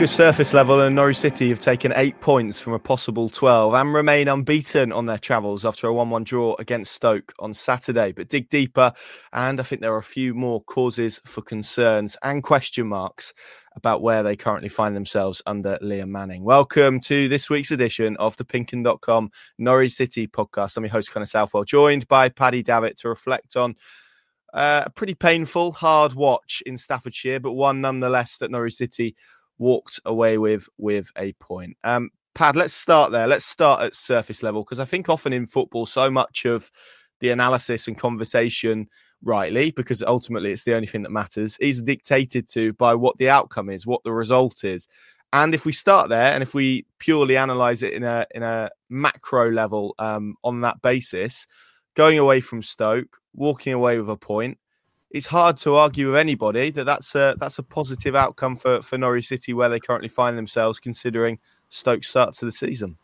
Because surface level and Norwich City have taken 8 points from a possible 12 and remain unbeaten on their travels after a 1-1 draw against Stoke on Saturday. But dig deeper, and I think there are a few more causes for concerns and question marks about where they currently find themselves under Liam Manning. Welcome to this week's edition of the Pinkun.com Norwich City podcast. I'm your host, Connor Southwell, joined by Paddy Davitt to reflect on a pretty painful, hard watch in Staffordshire, but one nonetheless that Norwich City walked away with a point. Pad, let's start there. Let's start at surface level, because I think often in football, so much of the analysis and conversation, rightly, because ultimately it's the only thing that matters, is dictated to by what the outcome is, what the result is. And if we start there, and if we purely analyse it in a macro level on that basis, going away from Stoke, walking away with a point, it's hard to argue with anybody that that's a positive outcome for Norwich City where they currently find themselves, considering Stoke's start to the season.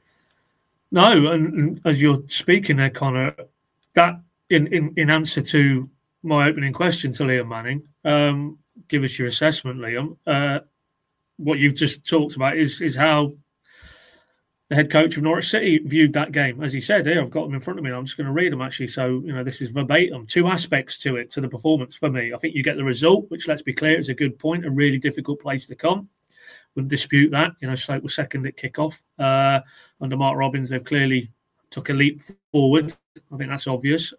No, and as you're speaking there, Connor, that in answer to my opening question to Liam Manning, give us your assessment, Liam. What you've just talked about is how the head coach of Norwich City viewed that game. As he said, here, I've got them in front of me. I'm just going to read them, actually. So, this is verbatim. Two aspects to it, to the performance for me. I think you get the result, which, let's be clear, is a good point, a really difficult place to come. Wouldn't dispute that. Stoke was second at kickoff. Under Mark Robins, they've clearly took a leap forward. I think that's obvious.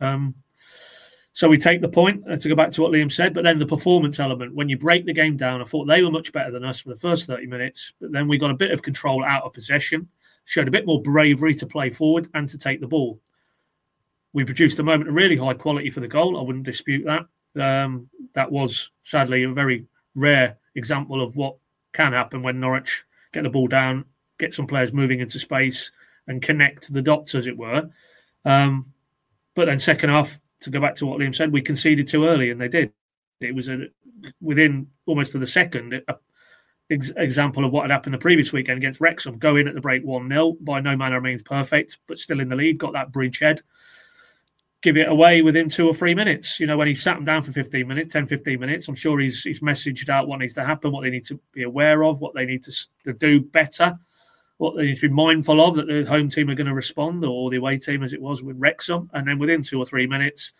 So we take the point, to go back to what Liam said, but then the performance element, when you break the game down, I thought they were much better than us for the first 30 minutes, but then we got a bit of control out of possession, showed a bit more bravery to play forward and to take the ball. We produced a moment of really high quality for the goal. I wouldn't dispute that. That was, sadly, a very rare example of what can happen when Norwich get the ball down, get some players moving into space and connect the dots, as it were. But then second half, to go back to what Liam said, we conceded too early, and they did. It was within almost to the second example of what had happened the previous weekend against Wrexham. Go in at the break 1-0, by no manner of means perfect, but still in the lead, got that bridgehead. Give it away within 2 or 3 minutes. When he sat them down for 10, 15 minutes, I'm sure he's messaged out what needs to happen, what they need to be aware of, what they need to do better, what they need to be mindful of, that the home team are going to respond, or the away team, as it was with Wrexham. And then within 2 or 3 minutes,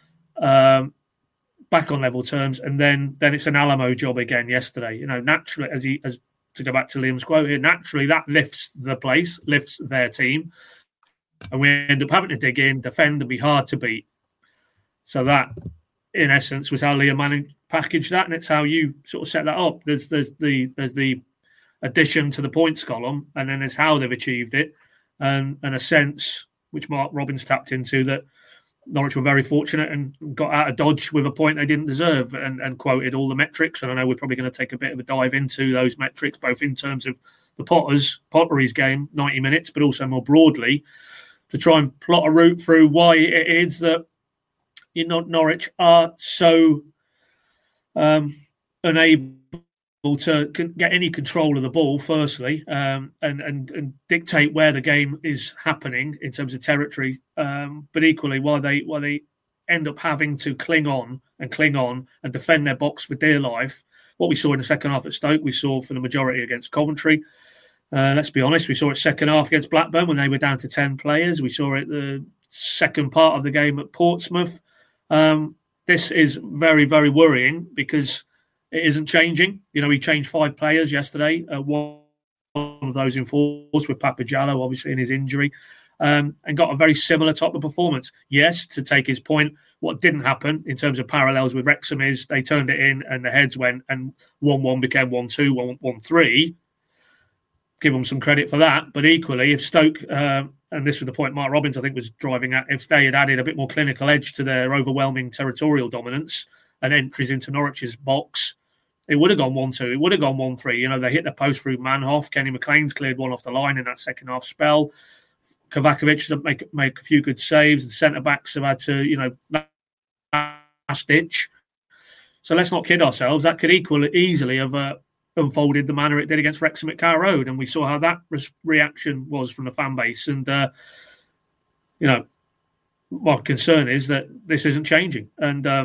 back on level terms, and then it's an Alamo job again yesterday. Naturally, as to go back to Liam's quote here, naturally that lifts the place, lifts their team, and we end up having to dig in, defend, and be hard to beat. So that, in essence, was how Liam Manning packaged that, and it's how you sort of set that up. There's the addition to the points column, and then there's how they've achieved it, and a sense which Mark Robins tapped into, that Norwich were very fortunate and got out of dodge with a point they didn't deserve, and quoted all the metrics. And I know we're probably going to take a bit of a dive into those metrics, both in terms of the Potteries game, 90 minutes, but also more broadly, to try and plot a route through why it is that Norwich are so unable to get any control of the ball, firstly, and dictate where the game is happening in terms of territory, but equally why they end up having to cling on and defend their box for dear life. What we saw in the second half at Stoke, we saw for the majority against Coventry. Let's be honest, we saw it second half against Blackburn when they were down to 10 players. We saw it the second part of the game at Portsmouth. This is very, very worrying, because it isn't changing. We changed 5 players yesterday. One of those enforced with Papa Jallo, obviously, in his injury, and got a very similar type of performance. Yes, to take his point, what didn't happen in terms of parallels with Wrexham is they turned it in and the heads went, and 1-1 became 1-2, 1-3. Give them some credit for that. But equally, if Stoke, and this was the point Mark Robins, I think, was driving at, if they had added a bit more clinical edge to their overwhelming territorial dominance and entries into Norwich's box, it would have gone 1-2. It would have gone 1-3. They hit the post through Manhoff. Kenny McLean's cleared one off the line in that second half spell. Kovacevic has make a few good saves. The centre-backs have had to, last ditch. So let's not kid ourselves. That could easily have unfolded the manner it did against Wrexham at Carrow Road. And we saw how that reaction was from the fan base. And, my concern is that this isn't changing. And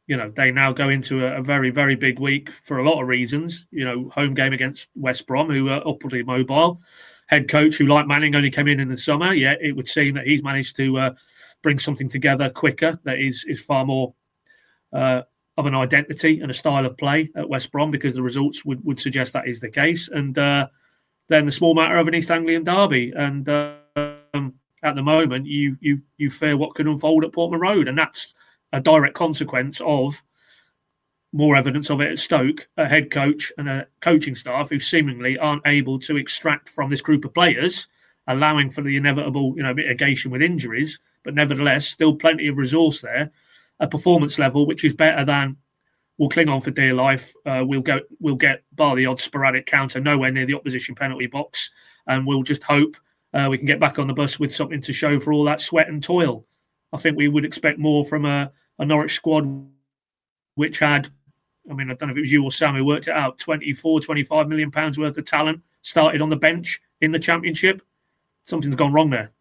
they now go into a very, very big week for a lot of reasons. Home game against West Brom, who are upwardly mobile. Head coach, who, like Manning, only came in the summer. Yet it would seem that he's managed to bring something together quicker that is far more of an identity and a style of play at West Brom, because the results would suggest that is the case. And then the small matter of an East Anglian derby. And at the moment, you fear what could unfold at Portman Road. And that's a direct consequence of more evidence of it at Stoke, a head coach and a coaching staff who seemingly aren't able to extract from this group of players, allowing for the inevitable, mitigation with injuries, but nevertheless, still plenty of resource there, a performance level which is better than we'll cling on for dear life. We'll get, bar the odd sporadic counter, nowhere near the opposition penalty box, and we'll just hope we can get back on the bus with something to show for all that sweat and toil. I think we would expect more from a Norwich squad which had, I don't know if it was you or Sam who worked it out, 24, 25 million pounds worth of talent started on the bench in the Championship. Something's gone wrong there.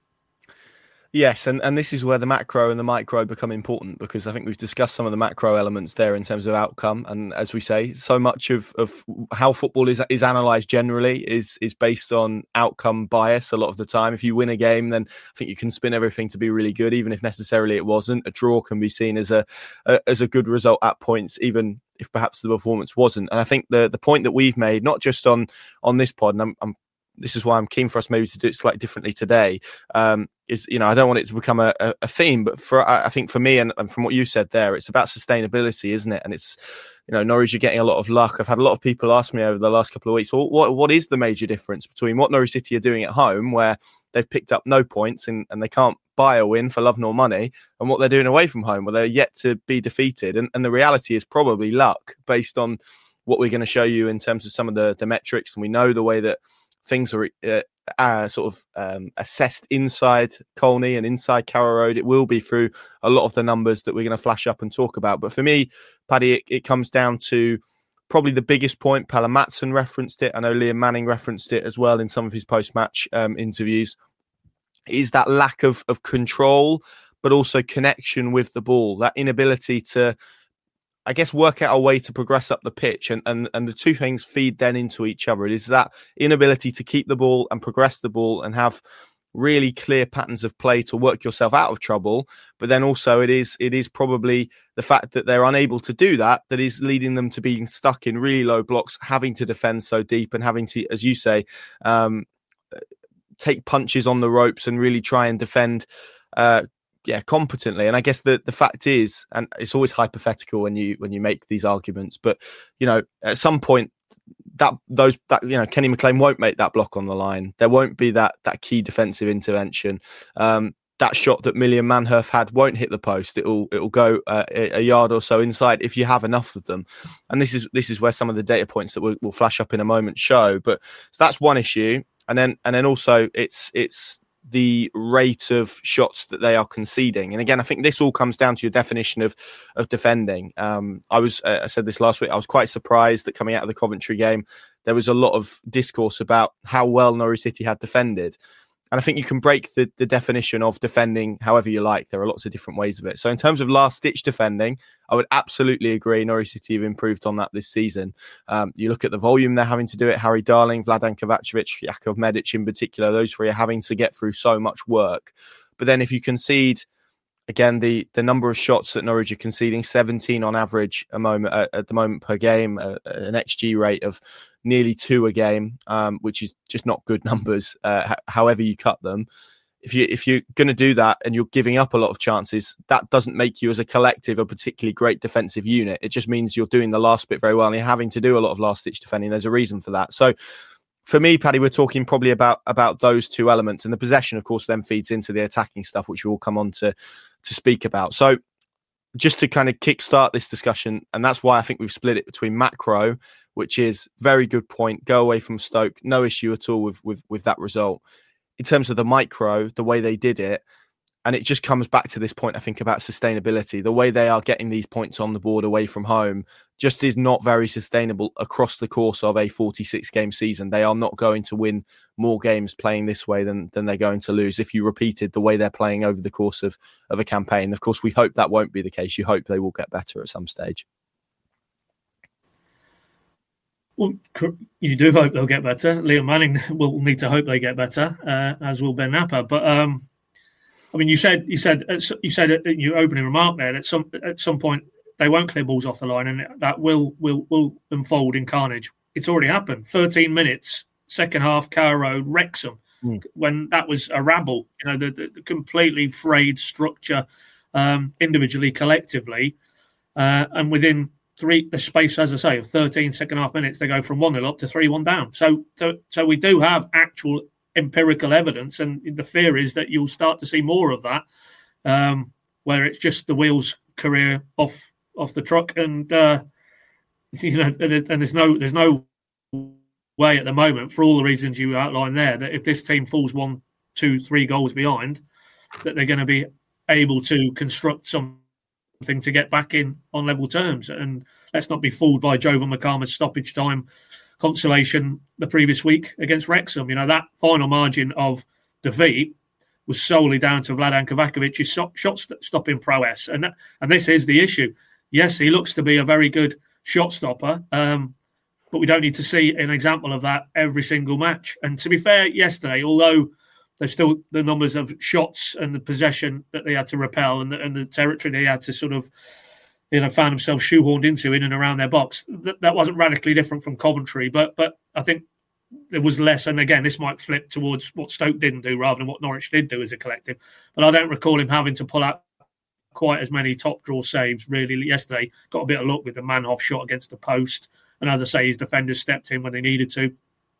Yes, and this is where the macro and the micro become important, because I think we've discussed some of the macro elements there in terms of outcome. And as we say, so much of how football is analysed generally is based on outcome bias a lot of the time. If you win a game, then I think you can spin everything to be really good, even if necessarily it wasn't. A draw can be seen as a good result at points, even if perhaps the performance wasn't. And I think the point that we've made, not just on this pod, and this is why I'm keen for us maybe to do it slightly differently today, is, I don't want it to become a theme, but I think for me and from what you said there, it's about sustainability, isn't it? And it's, Norwich are getting a lot of luck. I've had a lot of people ask me over the last couple of weeks, well, what is the major difference between what Norwich City are doing at home, where they've picked up no points and they can't buy a win for love nor money, and what they're doing away from home, where they're yet to be defeated? And the reality is probably luck, based on what we're going to show you in terms of some of the metrics. And we know the way that things are assessed inside Colney and inside Carrow Road. It will be through a lot of the numbers that we're going to flash up and talk about. But for me, Paddy, it comes down to probably the biggest point. Pelle Matson referenced it. I know Liam Manning referenced it as well in some of his post-match interviews. Is that lack of control, but also connection with the ball, that inability to, I guess, work out a way to progress up the pitch, and the two things feed then into each other. It is that inability to keep the ball and progress the ball and have really clear patterns of play to work yourself out of trouble. But then also it is probably the fact that they're unable to do that is leading them to being stuck in really low blocks, having to defend so deep and having to, as you say, take punches on the ropes and really try and defend competently. And I guess the fact is, and it's always hypothetical when you make these arguments, but at some point that Kenny McLean won't make that block on the line. There won't be that key defensive intervention. That shot that Millian Manhoef had won't hit the post. It'll go a yard or so inside if you have enough of them. And this is where some of the data points that we'll flash up in a moment show. But so that's one issue. And then also it's the rate of shots that they are conceding. And again, I think this all comes down to your definition of defending. I said this last week, I was quite surprised that coming out of the Coventry game, there was a lot of discourse about how well Norwich City had defended. And I think you can break the definition of defending however you like. There are lots of different ways of it. So in terms of last-ditch defending, I would absolutely agree Norwich City have improved on that this season. You look at the volume they're having to do it. Harry Darling, Vladan Kovacevic, Jakov Medic in particular, those three are having to get through so much work. But then if you concede, again, the number of shots that Norwich are conceding, 17 on average at the moment per game, an XG rate of nearly 2 a game, which is just not good numbers, however you cut them. If you're going to do that and you're giving up a lot of chances, that doesn't make you as a collective a particularly great defensive unit. It just means you're doing the last bit very well and you're having to do a lot of last-ditch defending. There's a reason for that. So for me, Paddy, we're talking probably about those two elements. And the possession, of course, then feeds into the attacking stuff, which we'll come on to speak about. So just to kind of kickstart this discussion, and that's why I think we've split it between macro, which is very good point, go away from Stoke, no issue at all with that result. In terms of the micro, the way they did it, And it just comes back to this point, I think, about sustainability. The way they are getting these points on the board away from home just is not very sustainable across the course of a 46-game season. They are not going to win more games playing this way than they're going to lose if you repeated the way they're playing over the course of a campaign. Of course, we hope that won't be the case. You hope they will get better at some stage. Well, you do hope they'll get better. Liam Manning will need to hope they get better, as will Ben Napper. But I mean, you said in your opening remark there that at some point they won't clear balls off the line, and that will unfold in carnage. It's already happened. 13 minutes, second half, Carrow Road, Wrexham, when that was a rabble. You know, the completely frayed structure, individually, collectively, and within the space, as I say, of 13 second half minutes, they go from 1-0 up to 3-1 down. So we do have actual empirical evidence, and the fear is that you'll start to see more of that, where it's just the wheels career off the truck, and and there's no way at the moment, for all the reasons you outlined there, that if this team falls 1, 2, 3 goals behind, that they're going to be able to construct something to get back in on level terms. And let's not be fooled by Jovan McCarthy's stoppage time consolation the previous week against Wrexham. You know, that final margin of defeat was solely down to Vladan Kovačević's shot stopping prowess, and this is the issue. Yes, he looks to be a very good shot stopper, but we don't need to see an example of that every single match. And to be fair, yesterday, although there's still the numbers of shots and the possession that they had to repel, and the territory they had to sort of, found themselves shoehorned into in and around their box, that wasn't radically different from Coventry. But I think there was less, and again, this might flip towards what Stoke didn't do rather than what Norwich did do as a collective. But I don't recall him having to pull out quite as many top draw saves really yesterday. Got a bit of luck with the Manhoff shot against the post, and as I say, his defenders stepped in when they needed to.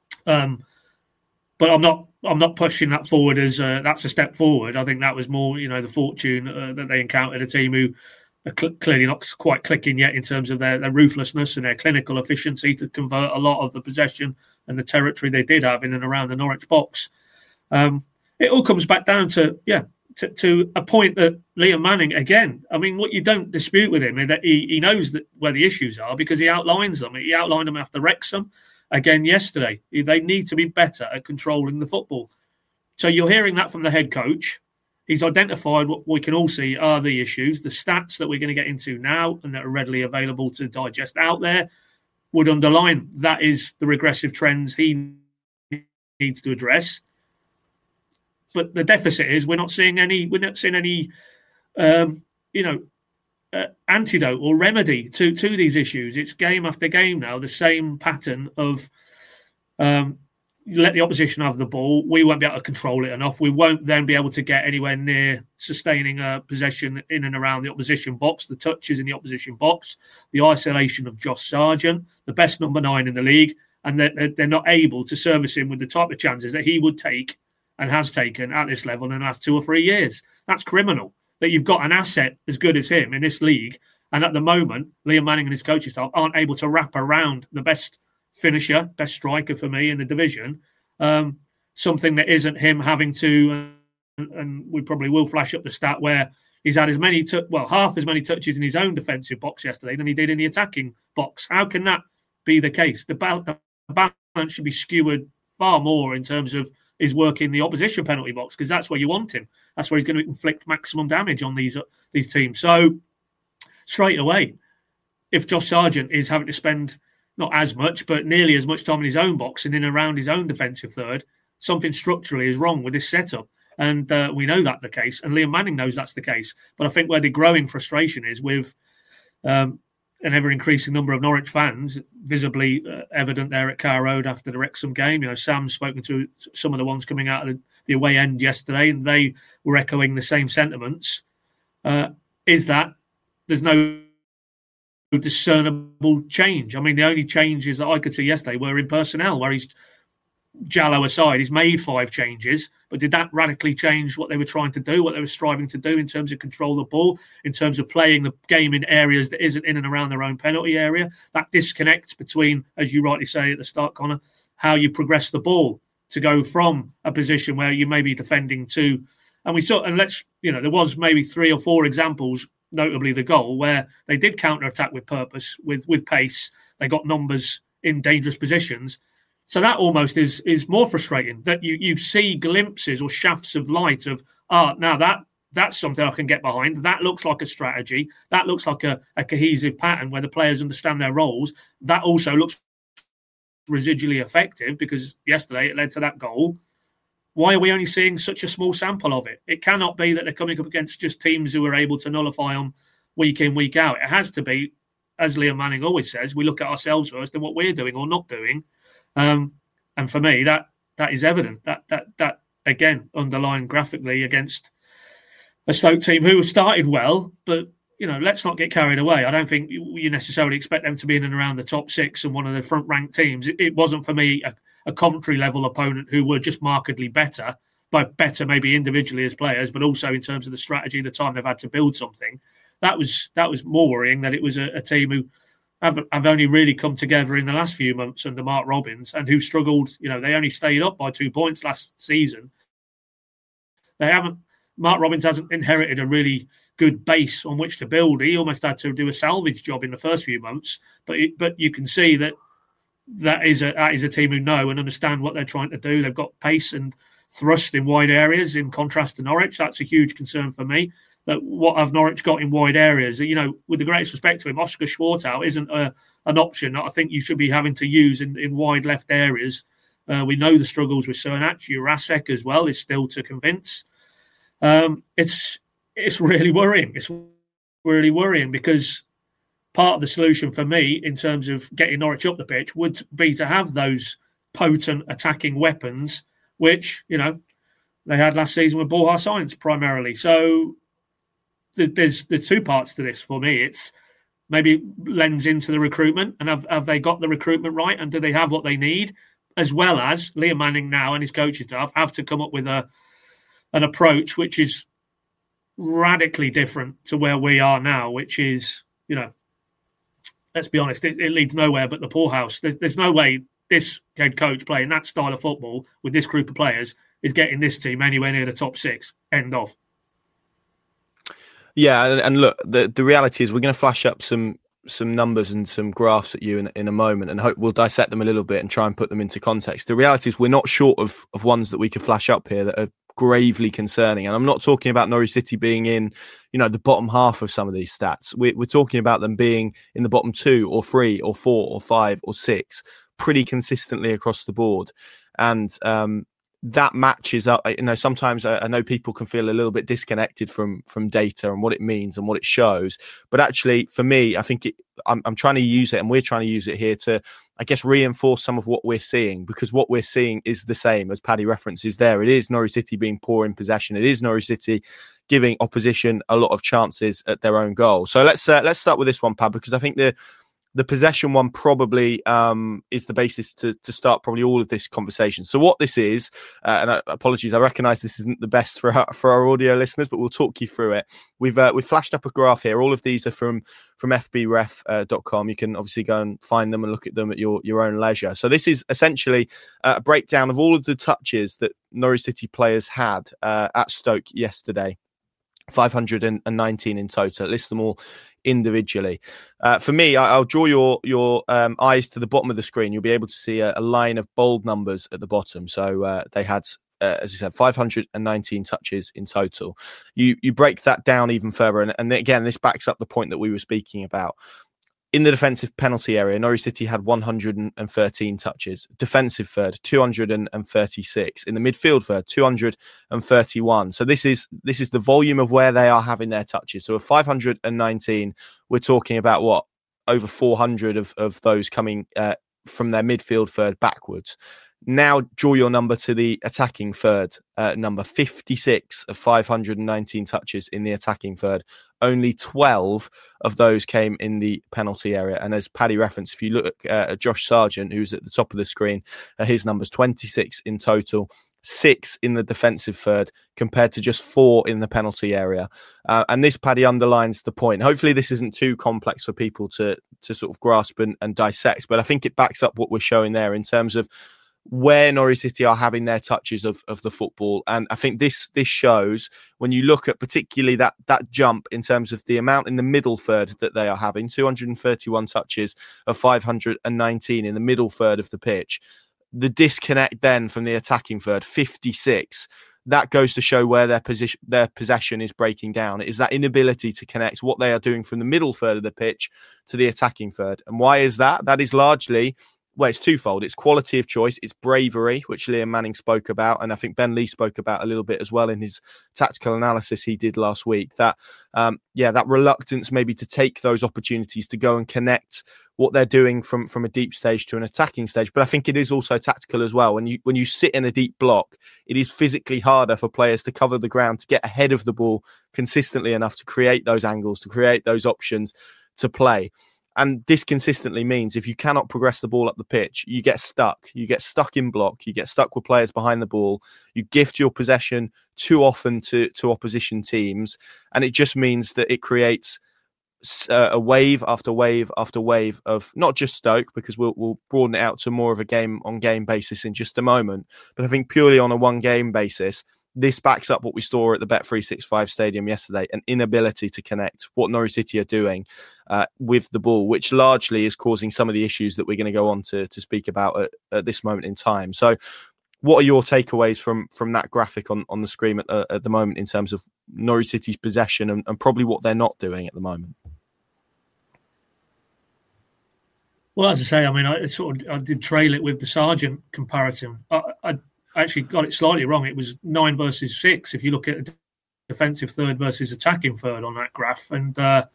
But I'm not pushing that forward as that's a step forward. I think that was more, the fortune that they encountered a team who are clearly not quite clicking yet in terms of their ruthlessness and their clinical efficiency to convert a lot of the possession and the territory they did have in and around the Norwich box. It all comes back down to a point that Liam Manning, again, I mean, what you don't dispute with him is that he knows where the issues are because he outlines them. He outlined them after Wrexham. Again, yesterday, they need to be better at controlling the football. So you're hearing that from the head coach. He's identified what we can all see are the issues. The stats that we're going to get into now and that are readily available to digest out there would underline that is the regressive trends he needs to address. But the deficit is we're not seeing any antidote or remedy to these issues. It's game after game now, the same pattern of let the opposition have the ball. We won't be able to control it enough. We won't then be able to get anywhere near sustaining a possession in and around the opposition box, the touches in the opposition box, the isolation of Josh Sargent, the best number 9 in the league, and they're not able to service him with the type of chances that he would take and has taken at this level in the last 2 or 3 years. That's criminal. That you've got an asset as good as him in this league, and at the moment, Liam Manning and his coaching staff aren't able to wrap around the best finisher, best striker for me in the division, something that isn't him having to, and we probably will flash up the stat where he's had half as many touches in his own defensive box yesterday than he did in the attacking box. How can that be the case? The balance should be skewered far more in terms of his work in the opposition penalty box, because that's where you want him. That's where he's going to inflict maximum damage on these teams. So straight away, if Josh Sargent is having to spend not as much, but nearly as much time in his own box and in and around his own defensive third, something structurally is wrong with this setup. And we know that's the case. And Liam Manning knows that's the case. But I think where the growing frustration is with an ever-increasing number of Norwich fans, visibly evident there at Carrow Road after the Wrexham game. Sam's spoken to some of the ones coming out of the away end yesterday, and they were echoing the same sentiments, is that there's no discernible change. I mean, the only changes that I could see yesterday were in personnel, where Jallow aside, he's made 5 changes, but did that radically change what they were trying to do, what they were striving to do in terms of control the ball, in terms of playing the game in areas that isn't in and around their own penalty area? That disconnect between, as you rightly say at the start, Connor, how you progress the ball to go from a position where you may be defending to And we saw, and there was maybe 3 or 4 examples, notably the goal, where they did counter-attack with purpose, with pace. They got numbers in dangerous positions. So that almost is more frustrating, that you see glimpses or shafts of light of, now that's something I can get behind. That looks like a strategy. That looks like a cohesive pattern where the players understand their roles. That also looks residually effective because yesterday it led to that goal. Why are we only seeing such a small sample of it? It cannot be that they're coming up against just teams who are able to nullify them week in, week out. It has to be, as Liam Manning always says, we look at ourselves first and what we're doing or not doing. And for me, that is evident. That again, underlined graphically against a Stoke team who started well, but let's not get carried away. I don't think you necessarily expect them to be in and around the top 6 and one of the front-ranked teams. It wasn't for me a Coventry level opponent who were just markedly better, but better maybe individually as players, but also in terms of the strategy, the time they've had to build something. That was more worrying, that it was a team who have only really come together in the last few months under Mark Robins, and who struggled. They only stayed up by 2 points last season. Mark Robins hasn't inherited a really good base on which to build. He almost had to do a salvage job in the first few months, but you can see that is a team who know and understand what they're trying to do. They've got pace and thrust in wide areas, in contrast to Norwich. That's a huge concern for me. That what have Norwich got in wide areas? With the greatest respect to him, Oscar Schwartau isn't an option that I think you should be having to use in wide left areas. We know the struggles with Cernak. Jurasek as well is still to convince. It's really worrying. It's really worrying because part of the solution for me in terms of getting Norwich up the pitch would be to have those potent attacking weapons, which they had last season with Borja Sainz primarily. So there's 2 parts to this for me. It's maybe lens into the recruitment, and have they got the recruitment right, and do they have what they need, as well as Liam Manning now and his coaching staff have to come up with an approach which is radically different to where we are now, which is, let's be honest, it leads nowhere but the poorhouse. There's no way this head coach playing that style of football with this group of players is getting this team anywhere near the top 6. End of. Yeah, and look, the reality is we're going to flash up some numbers and some graphs at you in a moment, and hope we'll dissect them a little bit and try and put them into context. The reality is we're not short of ones that we could flash up here that are gravely concerning. And I'm not talking about Norwich City being in, the bottom half of some of these stats. We're talking about them being in the bottom 2 or 3 or 4 or 5 or 6 pretty consistently across the board. And that matches up. Sometimes I know people can feel a little bit disconnected from data and what it means and what it shows. But actually, for me, I think I'm trying to use it, and we're trying to use it here to, I guess, reinforce some of what we're seeing, because what we're seeing is the same as Paddy references there. It is Norwich City being poor in possession. It is Norwich City giving opposition a lot of chances at their own goal. So let's start with this one, Pad, because I think the possession one probably is the basis to start probably all of this conversation. So what this is, and apologies, I recognise this isn't the best for our audio listeners, but we'll talk you through it. We've flashed up a graph here. All of these are from fbref.com. You can obviously go and find them and look at them at your own leisure. So this is essentially a breakdown of all of the touches that Norwich City players had at Stoke yesterday. 519 in total. List them all individually. For me, I'll draw your eyes to the bottom of the screen. You'll be able to see a line of bold numbers at the bottom. So they had, as you said, 519 touches in total. You break that down even further, and again, this backs up the point that we were speaking about. In the defensive penalty area, Norwich City had 113 touches. Defensive third, 236. In the midfield third, 231. So this is the volume of where they are having their touches. So of 519, we're talking about what? Over 400 of those coming from their midfield third backwards. Now draw your number to the attacking third number, 56 of 519 touches in the attacking third. Only 12 of those came in the penalty area. And as Paddy referenced, if you look at Josh Sargent, who's at the top of the screen, his numbers 26 in total, 6 in the defensive third compared to just 4 in the penalty area. And this, Paddy, underlines the point. Hopefully this isn't too complex for people to sort of grasp and dissect, but I think it backs up what we're showing there in terms of where Norwich City are having their touches of the football. And I think this shows, when you look at particularly that jump in terms of the amount in the middle third that they are having, 231 touches of 519 in the middle third of the pitch. The disconnect then from the attacking third, 56. That goes to show where their possession is breaking down. It is that inability to connect what they are doing from the middle third of the pitch to the attacking third. And why is that? That is largely, well, it's twofold. It's quality of choice. It's bravery, which Liam Manning spoke about. And I think Ben Lee spoke about a little bit as well in his tactical analysis he did last week. That, that reluctance maybe to take those opportunities to go and connect what they're doing from a deep stage to an attacking stage. But I think it is also tactical as well. When you sit in a deep block, it is physically harder for players to cover the ground, to get ahead of the ball consistently enough to create those angles, to create those options to play. And this consistently means if you cannot progress the ball up the pitch, you get stuck. You get stuck in block. You get stuck with players behind the ball. You gift your possession too often to opposition teams. And it just means that it creates a wave after wave after wave of not just Stoke, because we'll broaden it out to more of a game-on-game basis in just a moment. But I think purely on a one-game basis, this backs up what we saw at the Bet365 Stadium yesterday, an inability to connect what Norwich City are doing with the ball, which largely is causing some of the issues that we're going to go on to speak about at this moment in time. So what are your takeaways from that graphic on the screen at the moment in terms of Norwich City's possession and probably what they're not doing at the moment? Well, as I say, I mean, I did trail it with the Sargent comparison. I actually got it slightly wrong. It was 9 versus 6 if you look at defensive third versus attacking third on that graph, and that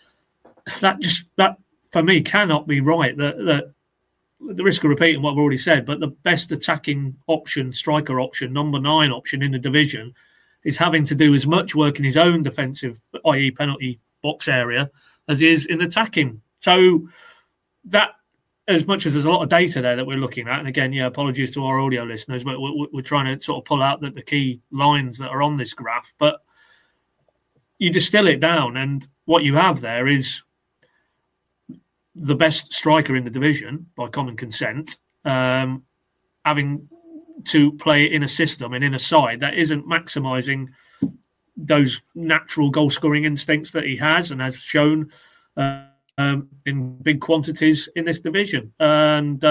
for me cannot be right. That the risk of repeating what I've already said, but the best attacking option, striker option, number 9 option in the division, is having to do as much work in his own defensive, i.e. penalty box area, as he is in attacking. So that, as much as there's a lot of data there that we're looking at, and again, apologies to our audio listeners, but we're trying to sort of pull out the key lines that are on this graph, but you distill it down, and what you have there is the best striker in the division, by common consent, having to play in a system and in a side that isn't maximising those natural goal-scoring instincts that he has and has shown in big quantities in this division. And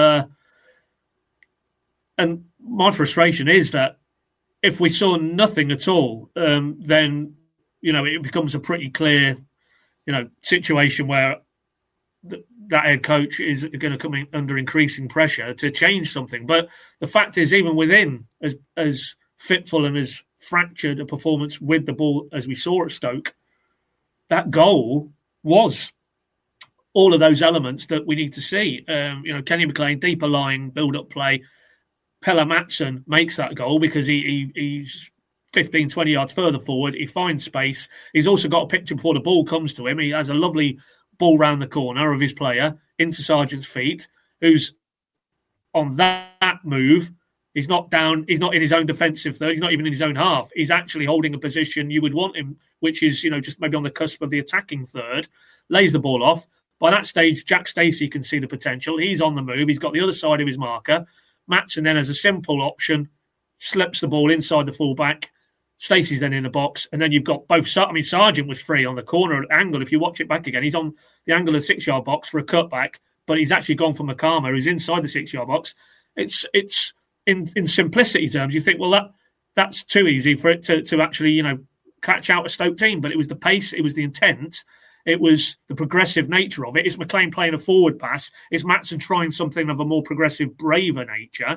my frustration is that if we saw nothing at all, then, it becomes a pretty clear, situation where that head coach is going to come in under increasing pressure to change something. But the fact is, even within as fitful and as fractured a performance with the ball as we saw at Stoke, that goal was all of those elements that we need to see. Kenny McLean, deeper lying, build-up play. Pelle Mattsson makes that goal because he's 15, 20 yards further forward. He finds space. He's also got a picture before the ball comes to him. He has a lovely ball round the corner of his player into Sargent's feet, who's on that move. He's not down. He's not in his own defensive third. He's not even in his own half. He's actually holding a position you would want him, which is, just maybe on the cusp of the attacking third. Lays the ball off. By that stage, Jack Stacey can see the potential. He's on the move. He's got the other side of his marker. Mattsson then has a simple option, slips the ball inside the fullback. Stacey's then in the box. And then you've got both. Sargent was free on the corner angle. If you watch it back again, he's on the angle of the 6-yard box for a cutback, but he's actually gone for Makama, who's inside the 6-yard box. It's in simplicity terms, you think, well, that's too easy for it to actually, catch out a Stoke team. But it was the pace, it was the intent, it was the progressive nature of it. It's McLean playing a forward pass. It's Mattsson trying something of a more progressive, braver nature.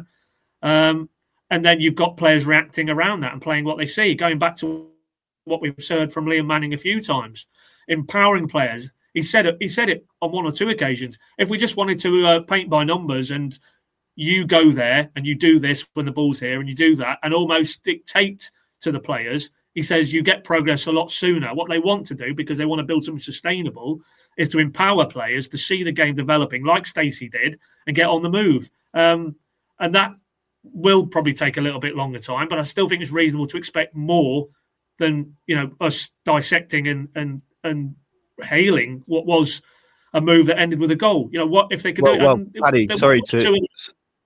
And then you've got players reacting around that and playing what they see. Going back to what we've heard from Liam Manning a few times, empowering players. He said it on one or two occasions. If we just wanted to paint by numbers and you go there and you do this when the ball's here and you do that and almost dictate to the players, he says you get progress a lot sooner. What they want to do, because they want to build something sustainable, is to empower players to see the game developing like Stacey did and get on the move. And that will probably take a little bit longer time, but I still think it's reasonable to expect more than us dissecting and hailing what was a move that ended with a goal. What if they could do it? Paddy,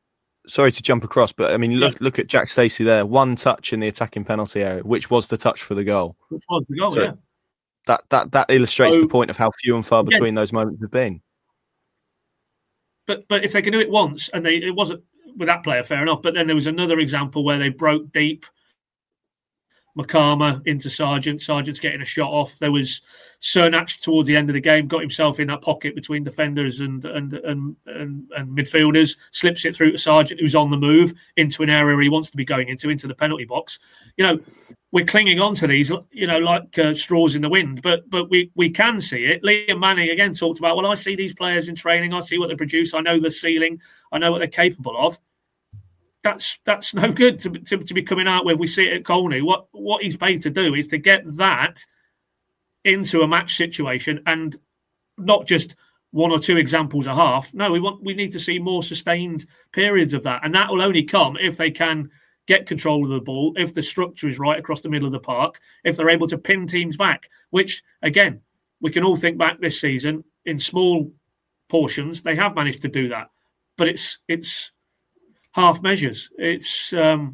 sorry to jump across, but I mean, look at Jack Stacey there. One touch in the attacking penalty area, which was the touch for the goal. Which was the goal, yeah. That illustrates the point of how few and far between those moments have been. But if they can do it once, and it wasn't with that player, fair enough. But then there was another example where they broke deep. Makama into Sargent. Sargent's getting a shot off. There was Cernach towards the end of the game, got himself in that pocket between defenders and midfielders, slips it through to Sargent, who's on the move into an area he wants to be going into the penalty box. We're clinging on to these, like straws in the wind, but we can see it. Liam Manning again talked about, well, I see these players in training, I see what they produce, I know the ceiling, I know what they're capable of. That's no good to be coming out where we see it at Colney. What he's paid to do is to get that into a match situation, and not just one or two examples a half. No, we need to see more sustained periods of that, and that will only come if they can get control of the ball, if the structure is right across the middle of the park, if they're able to pin teams back. Which again, we can all think back this season in small portions. They have managed to do that, but it's half measures. It's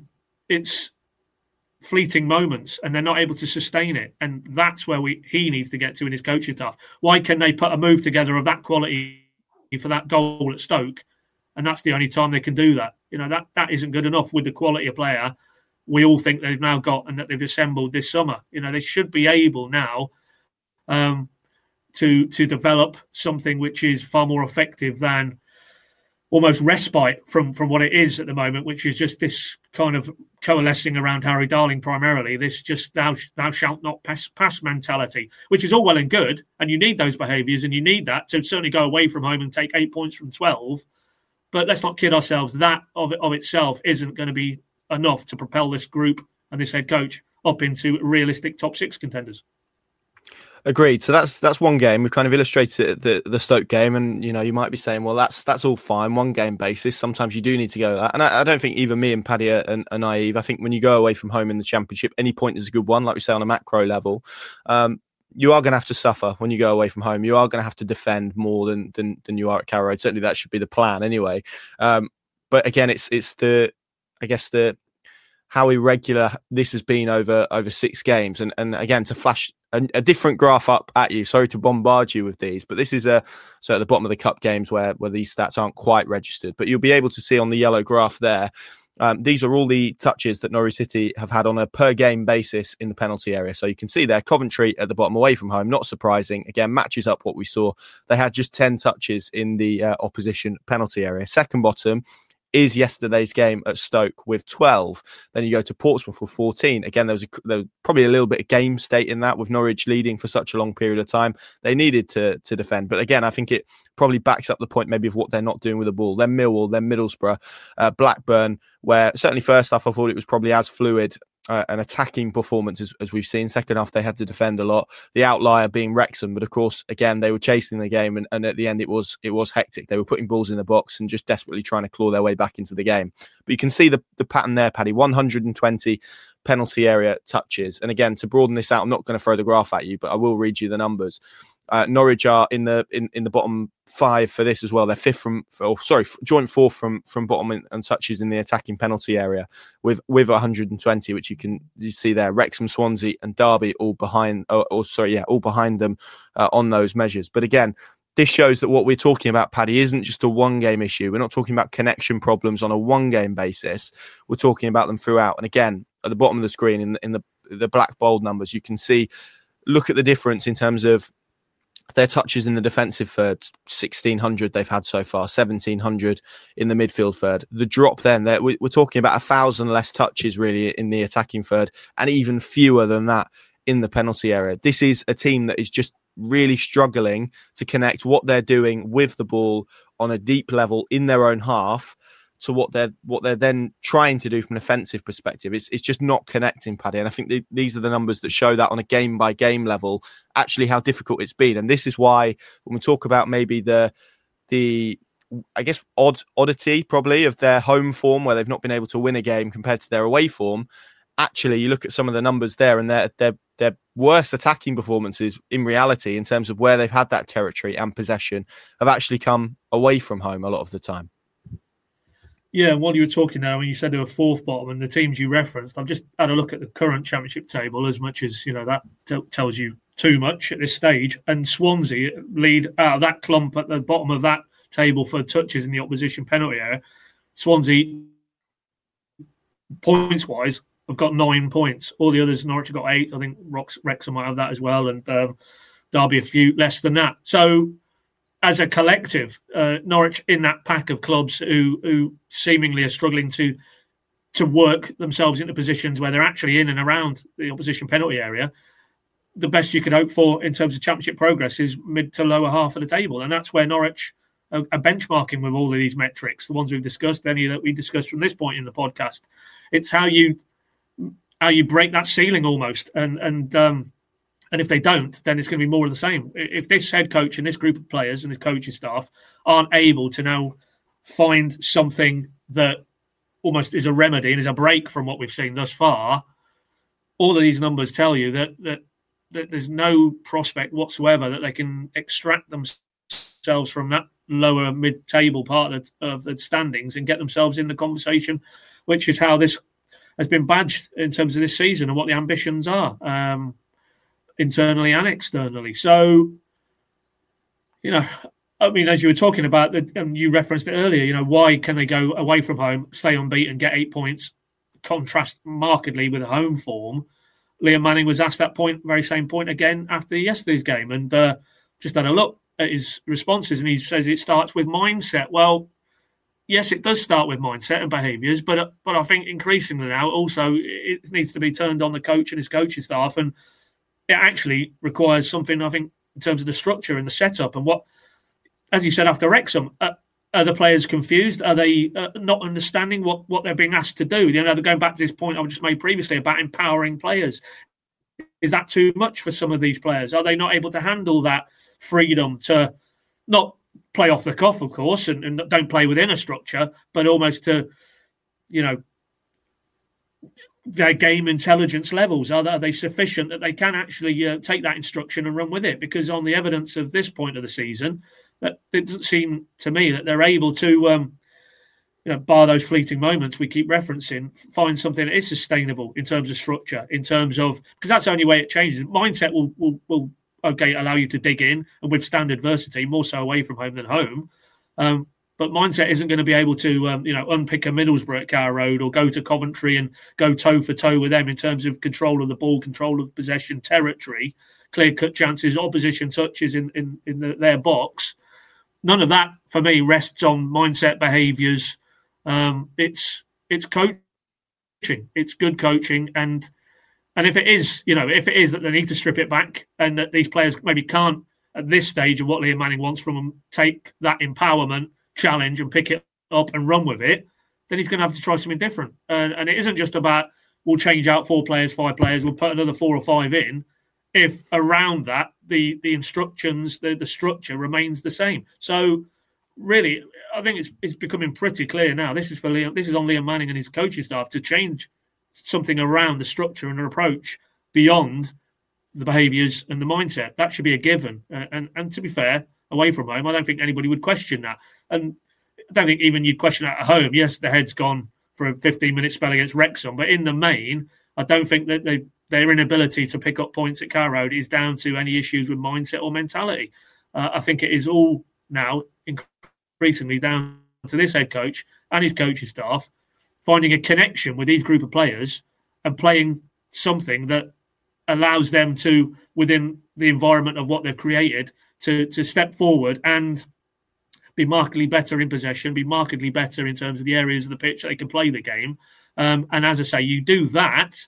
fleeting moments, and they're not able to sustain it. And that's where he needs to get to in his coaching staff. Why can they put a move together of that quality for that goal at Stoke, and that's the only time they can do that? That isn't good enough with the quality of player we all think they've now got and that they've assembled this summer. They should be able now to develop something which is far more effective than almost respite from what it is at the moment, which is just this kind of coalescing around Harry Darling primarily, this just thou shalt not pass mentality, which is all well and good, and you need those behaviours, and you need that to certainly go away from home and take 8 points from 12. But let's not kid ourselves, that of itself isn't going to be enough to propel this group and this head coach up into realistic top 6 contenders. Agreed. So that's one game. We've kind of illustrated the Stoke game, and you might be saying, well, that's all fine, one game basis. Sometimes you do need to go that, and I don't think even me and Paddy are naive. I think when you go away from home in the Championship, any point is a good one, like we say on a macro level. You are going to have to suffer when you go away from home. You are going to have to defend more than you are at Carrow Road. Certainly, that should be the plan anyway. But again, it's the how irregular this has been over 6 games, and again, to flash a different graph up at you. Sorry to bombard you with these, but this is so at the bottom of the cup games where these stats aren't quite registered, but you'll be able to see on the yellow graph there. These are all the touches that Norwich City have had on a per game basis in the penalty area. So you can see there, Coventry at the bottom away from home, not surprising. Again, matches up what we saw. They had just 10 touches in the opposition penalty area. Second bottom is yesterday's game at Stoke with 12. Then you go to Portsmouth with 14. Again, there was probably a little bit of game state in that, with Norwich leading for such a long period of time. They needed to defend. But again, I think it probably backs up the point maybe of what they're not doing with the ball. Then Millwall, then Middlesbrough, Blackburn, where certainly first half I thought it was probably as fluid an attacking performance as we've seen. Second half, they had to defend a lot. The outlier being Wrexham, but of course, again, they were chasing the game, and at the end, it was hectic. They were putting balls in the box and just desperately trying to claw their way back into the game. But you can see the pattern there, Paddy. 120 penalty area touches, and again, to broaden this out, I'm not going to throw the graph at you, but I will read you the numbers. Norwich are in the bottom 5 for this as well. They're joint fourth from bottom and touches in the attacking penalty area with 120, which you see there. Wrexham, Swansea, and Derby all behind. All behind them on those measures. But again, this shows that what we're talking about, Paddy, isn't just a one-game issue. We're not talking about connection problems on a one-game basis. We're talking about them throughout. And again, at the bottom of the screen in the black bold numbers, you can see. Look at the difference in terms of their touches in the defensive third, 1,600 they've had so far, 1,700 in the midfield third. The drop then, we're talking about 1,000 less touches really in the attacking third, and even fewer than that in the penalty area. This is a team that is just really struggling to connect what they're doing with the ball on a deep level in their own half to what they're then trying to do from an offensive perspective. It's just not connecting, Paddy. And I think these are the numbers that show that on a game by game level, actually how difficult it's been. And this is why when we talk about maybe the I guess oddity probably of their home form, where they've not been able to win a game compared to their away form, actually you look at some of the numbers there, and their worst attacking performances in reality in terms of where they've had that territory and possession have actually come away from home a lot of the time. Yeah, while you were talking there, when you said they were fourth bottom and the teams you referenced, I've just had a look at the current championship table, as much as, that tells you too much at this stage. And Swansea lead out of that clump at the bottom of that table for touches in the opposition penalty area. Swansea, points-wise, have got 9 points. All the others, Norwich have got 8. I think Wrexham might have that as well, and Derby a few less than that. So, as a collective, Norwich in that pack of clubs who seemingly are struggling to work themselves into positions where they're actually in and around the opposition penalty area, the best you could hope for in terms of championship progress is mid to lower half of the table. And that's where Norwich are benchmarking with all of these metrics, the ones we've discussed, any that we discussed from this point in the podcast. It's how you break that ceiling almost. And if they don't, then it's going to be more of the same. If this head coach and this group of players and this coaching staff aren't able to now find something that almost is a remedy and is a break from what we've seen thus far, all of these numbers tell you that there's no prospect whatsoever that they can extract themselves from that lower mid-table part of the standings and get themselves in the conversation, which is how this has been badged in terms of this season and what the ambitions are. Internally and externally. So, as you were talking about, and you referenced it earlier, why can they go away from home, stay unbeaten, get 8 points, contrast markedly with the home form? Liam Manning was asked that very same point again after yesterday's game, and just had a look at his responses, and he says it starts with mindset. Well, yes, it does start with mindset and behaviours, but I think increasingly now also it needs to be turned on the coach and his coaching staff, and it actually requires something, I think, in terms of the structure and the setup and what, as you said, after Wrexham, are the players confused? Are they not understanding what they're being asked to do? They're going back to this point I just made previously about empowering players. Is that too much for some of these players? Are they not able to handle that freedom to not play off the cuff, of course, and don't play within a structure, but almost to, their game intelligence levels? Are they sufficient that they can actually take that instruction and run with it? Because on the evidence of this point of the season, that it doesn't seem to me that they're able to, bar those fleeting moments we keep referencing, find something that is sustainable in terms of structure, in terms of, because that's the only way it changes. Mindset will allow you to dig in and withstand adversity, more so away from home than home. But mindset isn't going to be able to, unpick a Middlesbrough at Carrow Road or go to Coventry and go toe for toe with them in terms of control of the ball, control of possession, territory, clear-cut chances, opposition touches in their box. None of that, for me, rests on mindset, behaviours. It's coaching. It's good coaching, and if it is, that they need to strip it back and that these players maybe can't, at this stage of what Liam Manning wants from them, take that empowerment challenge and pick it up and run with it, then he's going to have to try something different. And it isn't just about, we'll change out 4 players, 5 players, we'll put another 4 or 5 in, if around that the instructions, the structure remains the same. So really, I think it's becoming pretty clear now. This is on Liam Manning and his coaching staff to change something around the structure and the approach beyond the behaviours and the mindset. That should be a given. And to be fair, away from home, I don't think anybody would question that. And I don't think even you'd question that at home. Yes, the head's gone for a 15-minute spell against Wrexham, but in the main, I don't think that their inability to pick up points at Carrow Road is down to any issues with mindset or mentality. I think it is all now increasingly down to this head coach and his coaching staff finding a connection with these group of players and playing something that allows them to, within the environment of what they've created, to step forward and be markedly better in possession, be markedly better in terms of the areas of the pitch that they can play the game. And as I say, you do that,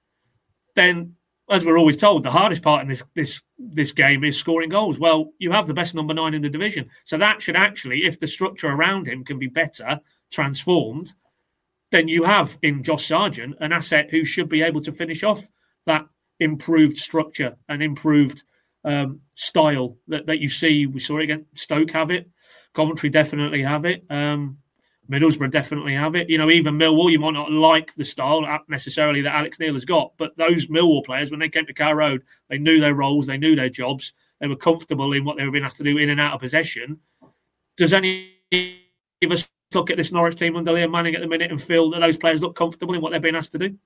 then, as we're always told, the hardest part in this game is scoring goals. Well, you have the best number 9 in the division. So that should actually, if the structure around him can be better, transformed, then you have in Josh Sargent an asset who should be able to finish off that improved structure and improved style that you see. We saw it again. Stoke have it. Coventry definitely have it. Middlesbrough definitely have it. Even Millwall, you might not like the style necessarily that Alex Neil has got, but those Millwall players, when they came to Carrow Road, they knew their roles, they knew their jobs, they were comfortable in what they were being asked to do in and out of possession. Does any of us look at this Norwich team under Liam Manning at the minute and feel that those players look comfortable in what they're being asked to do?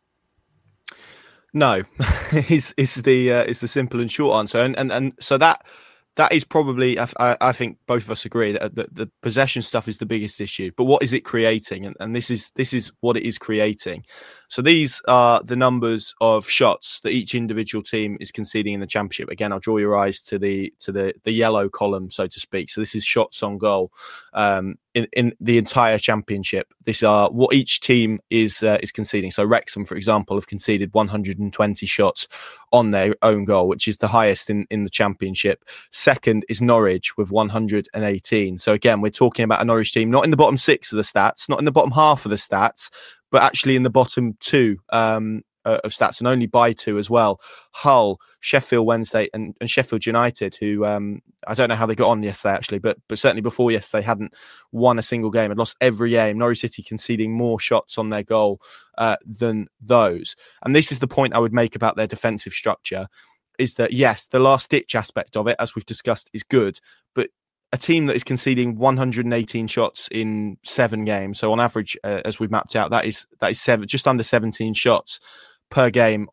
No, is the simple and short answer, and so that is probably, I think both of us agree that the possession stuff is the biggest issue. But what is it creating? And this is what it is creating. So these are the numbers of shots that each individual team is conceding in the Championship. Again, I'll draw your eyes to the yellow column, so to speak. So this is shots on goal in the entire Championship. These are what each team is conceding. So Wrexham, for example, have conceded 120 shots on their own goal, which is the highest in the Championship. Second is Norwich with 118. So again, we're talking about a Norwich team not in the bottom 6 of the stats, not in the bottom half of the stats, but actually in the bottom 2 of stats, and only by 2 as well. Hull, Sheffield Wednesday, and Sheffield United, who I don't know how they got on yesterday actually, but certainly before yesterday hadn't won a single game, had lost every game. Norwich City conceding more shots on their goal than those. And this is the point I would make about their defensive structure, is that yes, the last ditch aspect of it, as we've discussed, is good, but a team that is conceding 118 shots in 7 games, so on average, as we've mapped out, that is just under 17 shots per game,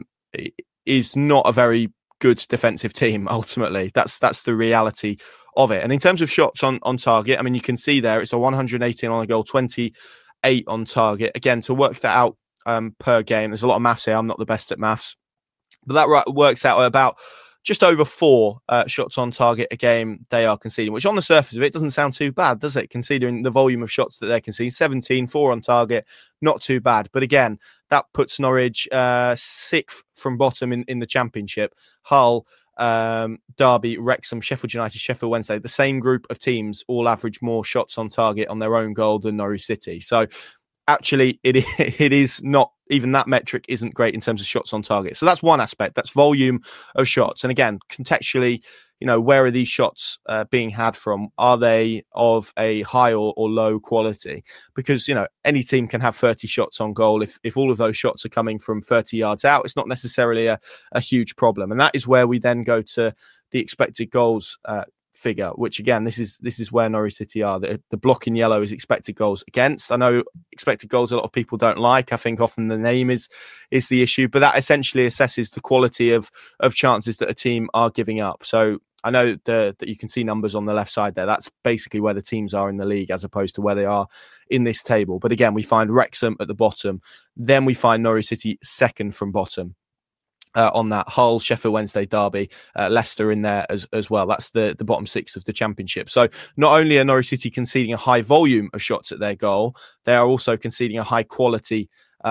is not a very good defensive team. Ultimately, that's the reality of it. And in terms of shots on target, I mean, you can see there it's a 118 on a goal, 28 on target. Again, to work that out per game, there's a lot of maths here. I'm not the best at maths, but that works out at about just over 4 shots on target a game they are conceding, which on the surface of it doesn't sound too bad, does it? Considering the volume of shots that they're conceding, 17, 4 on target, not too bad. But again, that puts Norwich 6th from bottom in the Championship. Hull, Derby, Wrexham, Sheffield United, Sheffield Wednesday, the same group of teams all average more shots on target on their own goal than Norwich City. So actually, it is not, even that metric isn't great in terms of shots on target. So that's one aspect. That's volume of shots. And again, contextually, where are these shots being had from? Are they of a high or low quality? Because, any team can have 30 shots on goal. If all of those shots are coming from 30 yards out, it's not necessarily a huge problem. And that is where we then go to the expected goals figure, which again, this is where Norwich City are. The block in yellow is expected goals against. I know expected goals a lot of people don't like. I think often the name is the issue, but that essentially assesses the quality of chances that a team are giving up. So I know that you can see numbers on the left side there. That's basically where the teams are in the league as opposed to where they are in this table. But again, we find Wrexham at the bottom. Then we find Norwich City second from bottom. On that, Hull, Sheffield Wednesday, Derby, Leicester in there as well. That's the bottom 6 of the Championship. So not only are Norwich City conceding a high volume of shots at their goal, they are also conceding a high quality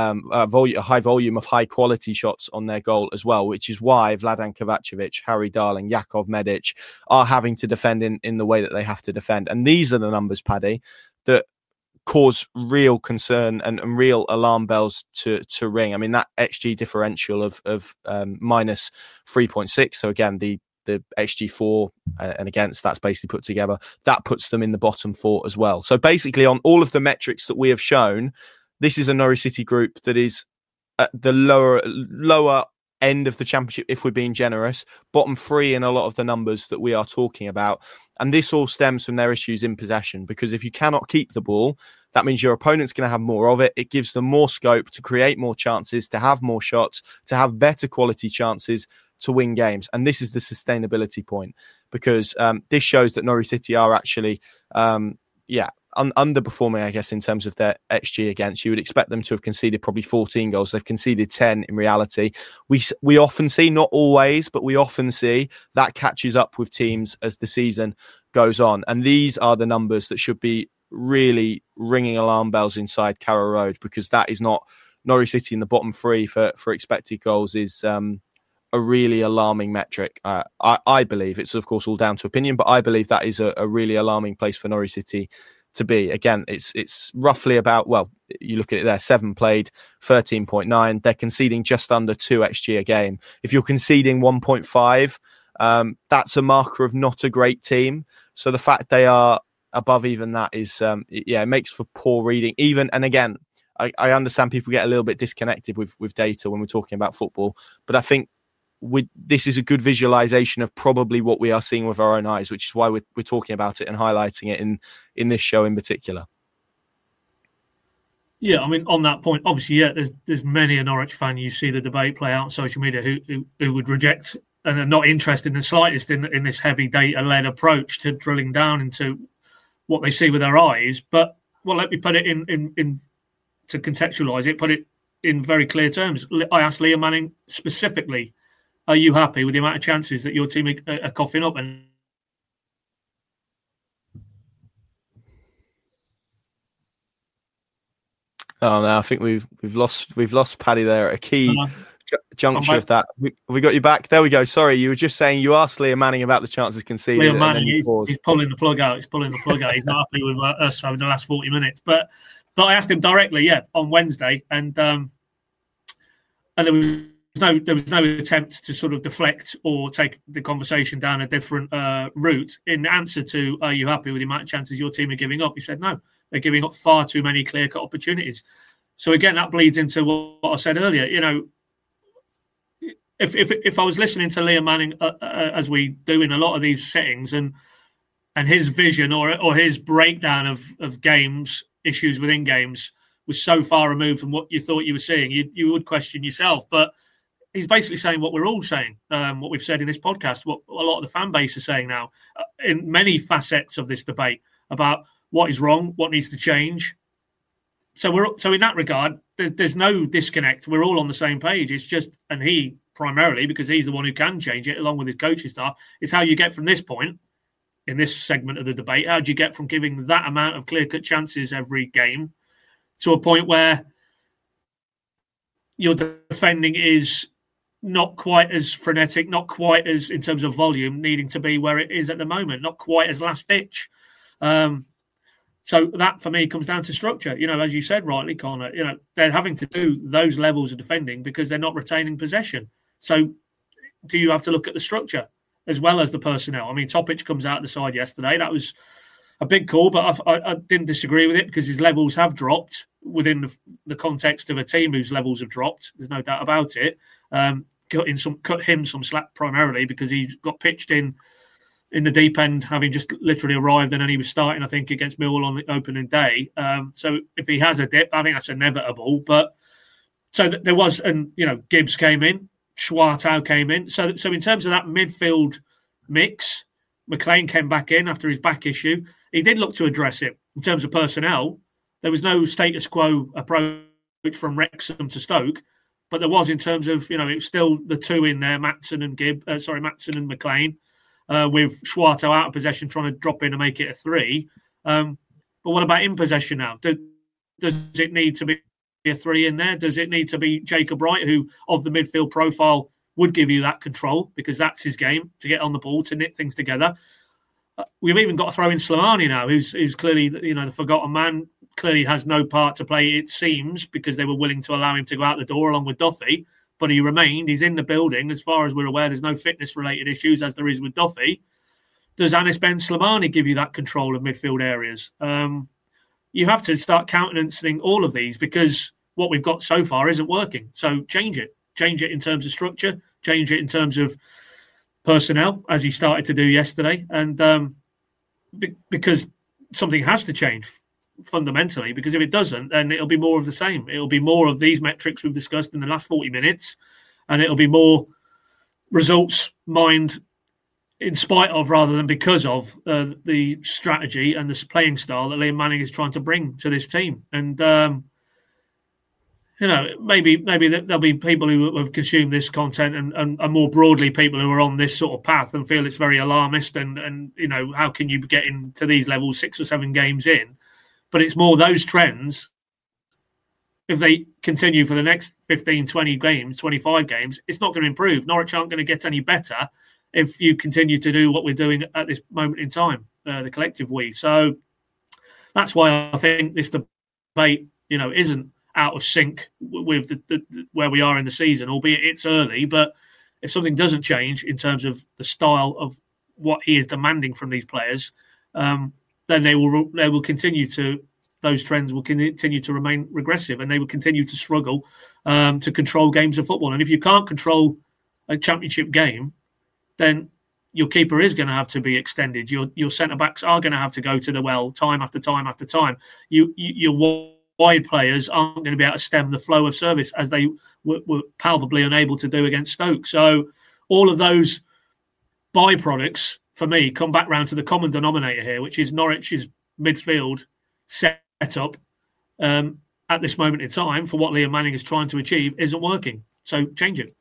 volume of high quality shots on their goal as well, which is why Vladan Kovacevic, Harry Darling, Jakov Medic are having to defend in the way that they have to defend. And these are the numbers, Paddy, that cause real concern and real alarm bells to ring. I mean, that XG differential of minus 3.6. So again, the XG for and against, that's basically put together, that puts them in the bottom 4 as well. So basically on all of the metrics that we have shown, this is a Norwich City group that is at the lower end of the Championship, if we're being generous, bottom 3 in a lot of the numbers that we are talking about. And this all stems from their issues in possession, because if you cannot keep the ball, that means your opponent's going to have more of it. It gives them more scope to create more chances, to have more shots, to have better quality chances to win games. And this is the sustainability point, because this shows that Norwich City are actually, underperforming, I guess, in terms of their XG against. You would expect them to have conceded probably 14 goals. They've conceded 10 in reality. We often see, not always, but we often see that catches up with teams as the season goes on. And these are the numbers that should be really ringing alarm bells inside Carrow Road, because that is not Norwich City in the bottom 3 for expected goals is a really alarming metric. I believe it's, of course, all down to opinion, but I believe that is a really alarming place for Norwich City to be. Again, it's roughly about, well, you look at it there, 7 played, 13.9. They're conceding just under 2 XG a game. If you're conceding 1.5, that's a marker of not a great team. So the fact they are above even that is, it makes for poor reading. And again, I understand people get a little bit disconnected with data when we're talking about football, but I think this is a good visualization of probably what we are seeing with our own eyes, which is why we're talking about it and highlighting it in this show in particular. Yeah, I mean, on that point, obviously, yeah, there's many a Norwich fan you see the debate play out on social media who would reject and are not interested in the slightest in this heavy data-led approach to drilling down into what they see with their eyes. But, well, let me put it in to contextualise it, put it in very clear terms. I asked Liam Manning specifically, are you happy with the amount of chances that your team are coughing up? And oh no, I think we've lost Paddy there at a key juncture of that. We got you back. There we go. Sorry, you were just saying you asked Liam Manning about the chances conceded. Liam Manning, he's pulling the plug out. He's pulling the plug out. He's not happy with us over the last 40 minutes. But I asked him directly, on Wednesday, and there was no attempt to sort of deflect or take the conversation down a different route. In answer to, are you happy with the amount of chances your team are giving up? He said, no, they're giving up far too many clear-cut opportunities. So again, that bleeds into what I said earlier. You know, if I was listening to Liam Manning as we do in a lot of these settings, and his vision or his breakdown of games, issues within games, was so far removed from what you thought you were seeing, you would question yourself. But he's basically saying what we're all saying, what we've said in this podcast, what a lot of the fan base is saying now, in many facets of this debate about what is wrong, what needs to change. So in that regard, there's no disconnect. We're all on the same page. It's just, and he primarily, because he's the one who can change it along with his coaching staff, is how you get from this point in this segment of the debate. How do you get from giving that amount of clear-cut chances every game to a point where your defending is not quite as frenetic, not quite as, in terms of volume, needing to be where it is at the moment, not quite as last ditch. So that, for me, comes down to structure. You know, as you said rightly, Connor, you know, they're having to do those levels of defending because they're not retaining possession. So do you have to look at the structure as well as the personnel? I mean, Topic comes out the side yesterday. That was a big call, but I didn't disagree with it because his levels have dropped within the context of a team whose levels have dropped. There's no doubt about it. Cut him some slack primarily because he got pitched in the deep end, having just literally arrived, and then he was starting, I think, against Millwall on the opening day. So if he has a dip, I think that's inevitable. But so there was, and you know, Gibbs came in, Schwartau came in. So in terms of that midfield mix, McLean came back in after his back issue. He did look to address it in terms of personnel. There was no status quo approach from Wrexham to Stoke, but there was in terms of, you know, it was still the two in there, Maatsen and McLean. With Schwartau out of possession, trying to drop in and make it a 3. But what about in possession now? Does it need to be a 3 in there? Does it need to be Jacob Wright, who of the midfield profile would give you that control because that's his game, to get on the ball, to knit things together? We've even got to throw in Slimani now, who's clearly, you know, the forgotten man, clearly has no part to play, it seems, because they were willing to allow him to go out the door along with Duffy. But he remained. He's in the building. As far as we're aware, there's no fitness-related issues as there is with Duffy. Does Anis Ben Slimani give you that control of midfield areas? You have to start countenancing all of these because what we've got so far isn't working. So change it. Change it in terms of structure. Change it in terms of personnel, as he started to do yesterday. And because something has to change fundamentally, because if it doesn't, then it'll be more of the same. It'll be more of these metrics we've discussed in the last 40 minutes, and it'll be more results mined in spite of rather than because of the strategy and the playing style that Liam Manning is trying to bring to this team. And you know, maybe there'll be people who have consumed this content and more broadly people who are on this sort of path and feel it's very alarmist and you know, how can you get into these levels 6 or 7 games in? But it's more those trends, if they continue for the next 15, 20 games, 25 games, it's not going to improve. Norwich aren't going to get any better if you continue to do what we're doing at this moment in time, the collective we. So that's why I think this debate, you know, isn't out of sync with the where we are in the season, albeit it's early. But if something doesn't change in terms of the style of what he is demanding from these players, then they will continue to, those trends will continue to remain regressive, and they will continue to struggle to control games of football. And if you can't control a championship game, then your keeper is going to have to be extended. Your centre backs are going to have to go to the well time after time after time. You're wide players aren't going to be able to stem the flow of service as they were palpably unable to do against Stoke. So all of those byproducts, for me, come back round to the common denominator here, which is Norwich's midfield set up at this moment in time for what Liam Manning is trying to achieve isn't working. So change it.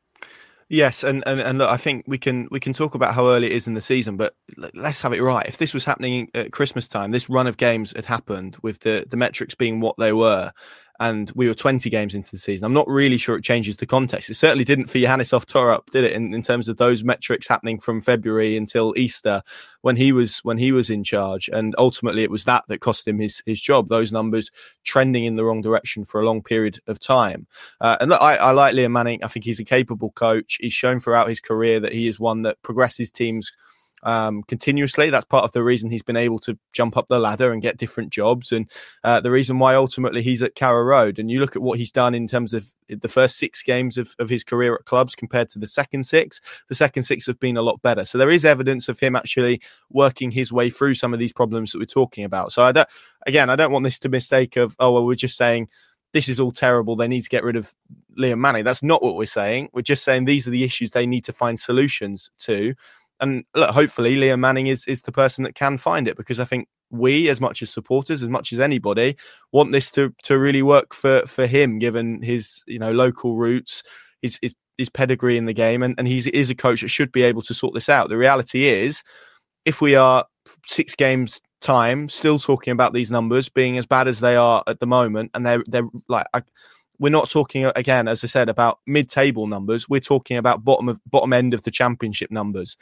Yes, and look, I think we can talk about how early it is in the season, but let's have it right. If this was happening at Christmas time, this run of games had happened with the metrics being what they were, and we were 20 games into the season, I'm not really sure it changes the context. It certainly didn't for Yanisov Torup, did it? In terms of those metrics happening from February until Easter, when he was in charge, and ultimately it was that cost him his job. Those numbers trending in the wrong direction for a long period of time. And look, I like Liam Manning. I think he's a capable coach. He's shown throughout his career that he is one that progresses teams continuously. That's part of the reason he's been able to jump up the ladder and get different jobs, and the reason why ultimately he's at Carrow Road. And you look at what he's done in terms of the first 6 games of his career at clubs compared to the second 6 have been a lot better. So there is evidence of him actually working his way through some of these problems that we're talking about. So I don't want this to mistake of, oh, well, we're just saying this is all terrible, they need to get rid of Liam Manning. That's not what we're saying. We're just saying these are the issues they need to find solutions to. And look, hopefully Liam Manning is the person that can find it, because I think we, as much as supporters, as much as anybody, want this to really work for him, given his local roots, his pedigree in the game, and he is a coach that should be able to sort this out. The reality is, if we are 6 games time still talking about these numbers being as bad as they are at the moment, and they're like, we're not talking, again, as I said, about mid-table numbers. We're talking about bottom end of the championship numbers.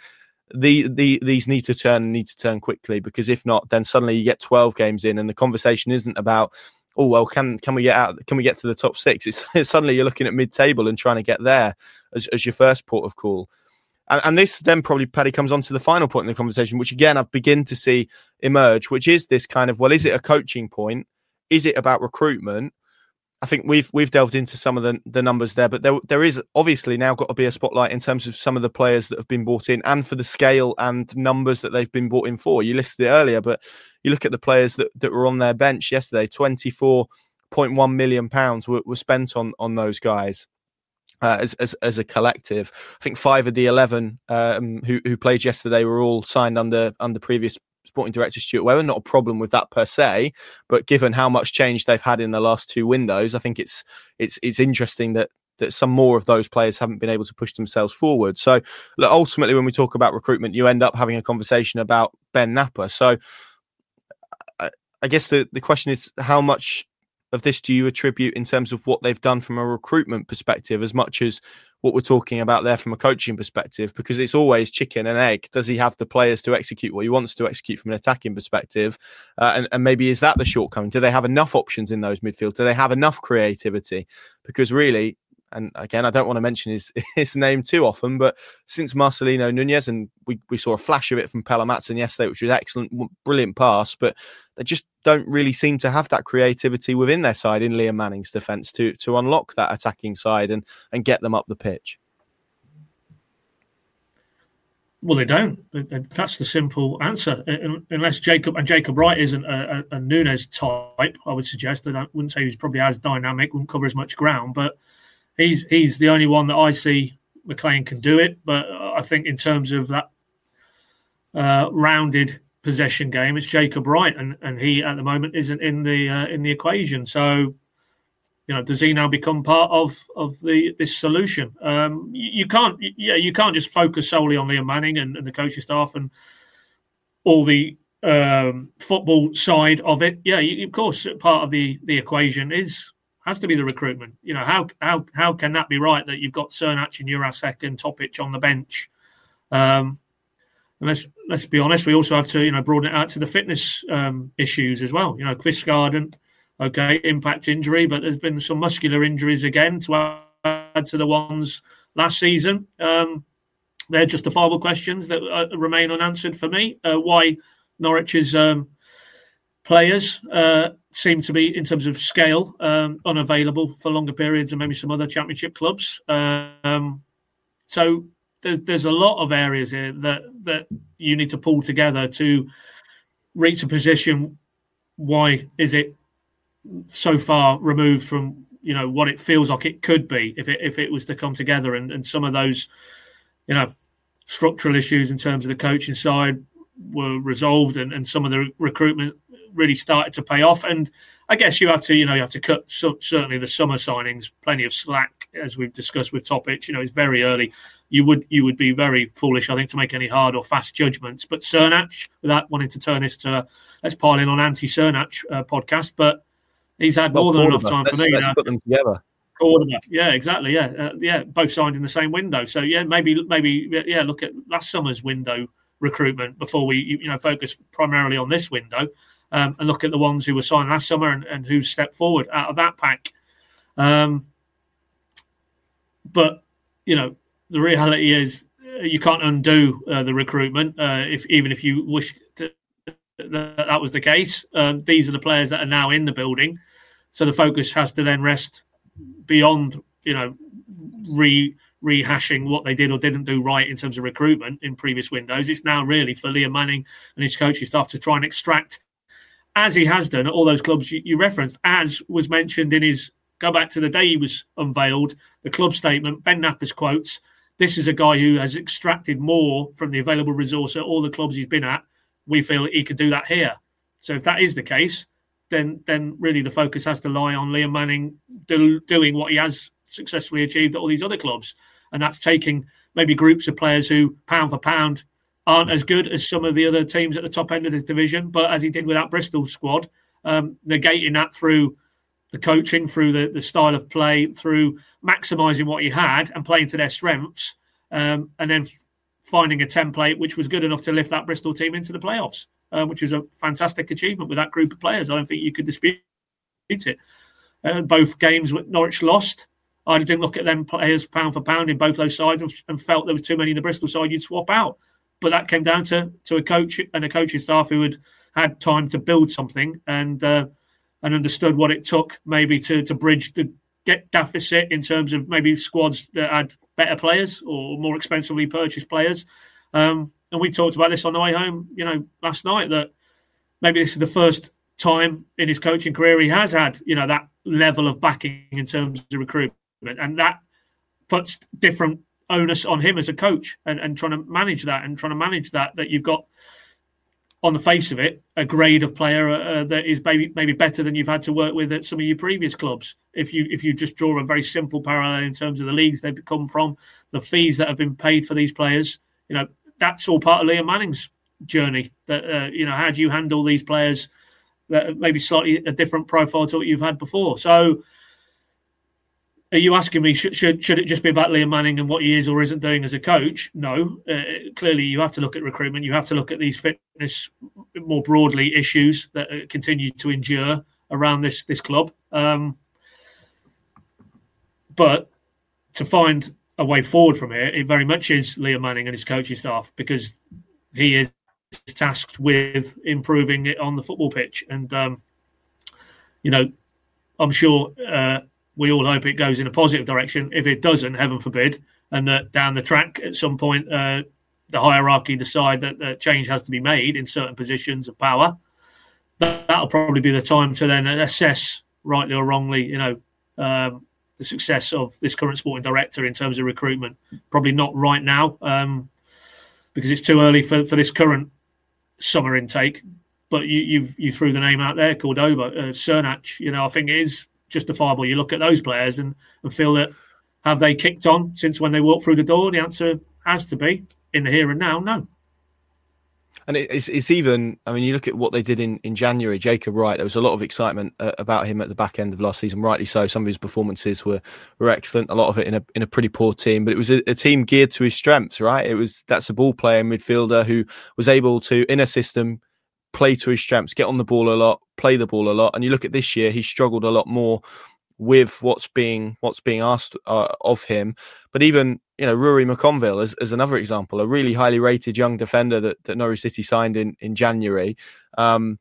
These need to turn quickly, because if not, then suddenly you get 12 games in and the conversation isn't about, oh well, can we get out, can we get to the top 6? It's suddenly you're looking at mid-table and trying to get there as your first port of call. And this then probably, Paddy, comes on to the final point in the conversation, which again I've begun to see emerge, which is this kind of, well, is it a coaching point? Is it about recruitment? I think we've delved into some of the numbers there, but there is obviously now got to be a spotlight in terms of some of the players that have been brought in, and for the scale and numbers that they've been brought in for. You listed it earlier, but you look at the players that were on their bench yesterday. £24.1 million were spent on those guys as a collective. I think 5 of the 11 who played yesterday were all signed under previous Sporting Director Stuart Webber. Not a problem with that per se, but given how much change they've had in the last 2 windows, I think it's interesting that some more of those players haven't been able to push themselves forward. So look, ultimately, when we talk about recruitment, you end up having a conversation about Ben Napper. So I guess the question is, how much of this do you attribute in terms of what they've done from a recruitment perspective, as much as what we're talking about there from a coaching perspective? Because it's always chicken and egg. Does he have the players to execute what he wants to execute from an attacking perspective? And maybe is that the shortcoming? Do they have enough options in those midfield? Do they have enough creativity? Because really, and again, I don't want to mention his name too often, but since Marcelino Nunez, and we saw a flash of it from Pelle Matson yesterday, which was excellent, brilliant pass, but they just don't really seem to have that creativity within their side in Liam Manning's defence to unlock that attacking side and get them up the pitch. Well, they don't. That's the simple answer. Unless Jacob Wright isn't a Nunez type, I would suggest. I wouldn't say he's probably as dynamic, wouldn't cover as much ground, but he's the only one that I see McLean can do it. But I think in terms of that rounded possession game, it's Jacob Wright, and he at the moment isn't in the equation. So, does he now become part of this solution? You can't just focus solely on Liam Manning and the coaching staff and all the football side of it. Yeah, of course, part of the equation has to be the recruitment. How can that be right that you've got Cernak and Jurasek and Topic on the bench? And let's be honest, we also have to broaden it out to the fitness issues as well. Quistgarden, okay, impact injury, but there's been some muscular injuries again to add to the ones last season. They're justifiable questions that remain unanswered for me. Why Norwich's players seem to be, in terms of scale, unavailable for longer periods than maybe some other championship clubs. So there's a lot of areas here that you need to pull together to reach a position. Why is it so far removed from what it feels like it could be if it was to come together, and some of those structural issues in terms of the coaching side were resolved, and some of the recruitment really started to pay off. And I guess you have to cut certainly the summer signings plenty of slack, as we've discussed with Topic. It's very early. You would be very foolish, I think, to make any hard or fast judgments. But Cernach, without wanting to turn this to let's pile in on anti-Cernach podcast, but he's had more than enough time for me. Let's put them together. Quarterback, yeah, exactly, yeah, both signed in the same window. So maybe, look at last summer's window recruitment before we focus primarily on this window, and look at the ones who were signed last summer and who stepped forward out of that pack. But the reality is you can't undo the recruitment even if you wished that was the case. These are the players that are now in the building, so the focus has to then rest beyond rehashing what they did or didn't do right in terms of recruitment in previous windows. It's now really for Liam Manning and his coaching staff to try and extract, as he has done at all those clubs you referenced, as was mentioned in his, go back to the day he was unveiled, the club statement, Ben Napper's quotes. This is a guy who has extracted more from the available resource at all the clubs he's been at. We feel he could do that here. So if that is the case, then really the focus has to lie on Liam Manning doing what he has successfully achieved at all these other clubs. And that's taking maybe groups of players who, pound for pound, aren't as good as some of the other teams at the top end of this division, but as he did with that Bristol squad, negating that through the coaching, through the style of play, through maximising what he had and playing to their strengths, and then finding a template which was good enough to lift that Bristol team into the playoffs, which was a fantastic achievement with that group of players. I don't think you could dispute it. Both games Norwich lost, I didn't look at them players pound for pound in both those sides and felt there was too many in the Bristol side you'd swap out. But that came down to a coach and a coaching staff who had time to build something and understood what it took maybe to bridge the deficit in terms of maybe squads that had better players or more expensively purchased players. And we talked about this on the way home, last night, that maybe this is the first time in his coaching career he has had, that level of backing in terms of recruitment. And that puts different onus on him as a coach and trying to manage that you've got, on the face of it, a grade of player that is maybe better than you've had to work with at some of your previous clubs. If you just draw a very simple parallel in terms of the leagues they've come from, the fees that have been paid for these players, that's all part of Liam Manning's journey. That how do you handle these players that maybe slightly a different profile to what you've had before? So, are you asking me, should it just be about Liam Manning and what he is or isn't doing as a coach? No. Clearly, you have to look at recruitment. You have to look at these fitness, more broadly, issues that continue to endure around this club. But to find a way forward from here, it very much is Liam Manning and his coaching staff, because he is tasked with improving it on the football pitch. And, I'm sure... we all hope it goes in a positive direction. If it doesn't, heaven forbid, and that down the track at some point the hierarchy decide that change has to be made in certain positions of power, that'll probably be the time to then assess, rightly or wrongly, the success of this current sporting director in terms of recruitment. Probably not right now, because it's too early for this current summer intake. But you threw the name out there, Cordoba, Cernach. I think it is justifiable. You look at those players and feel that, have they kicked on since when they walked through the door? The answer has to be, in the here and now, no. And it's even, you look at what they did in January. Jacob Wright, there was a lot of excitement about him at the back end of last season, rightly so. Some of his performances were excellent, a lot of it in a pretty poor team, but it was a team geared to his strengths, right? That's a ball player midfielder who was able to, in a system, play to his strengths, get on the ball a lot, play the ball a lot. And you look at this year, he struggled a lot more with what's being asked of him. But even, Rory McConville as another example, a really highly rated young defender that Norwich City signed in January.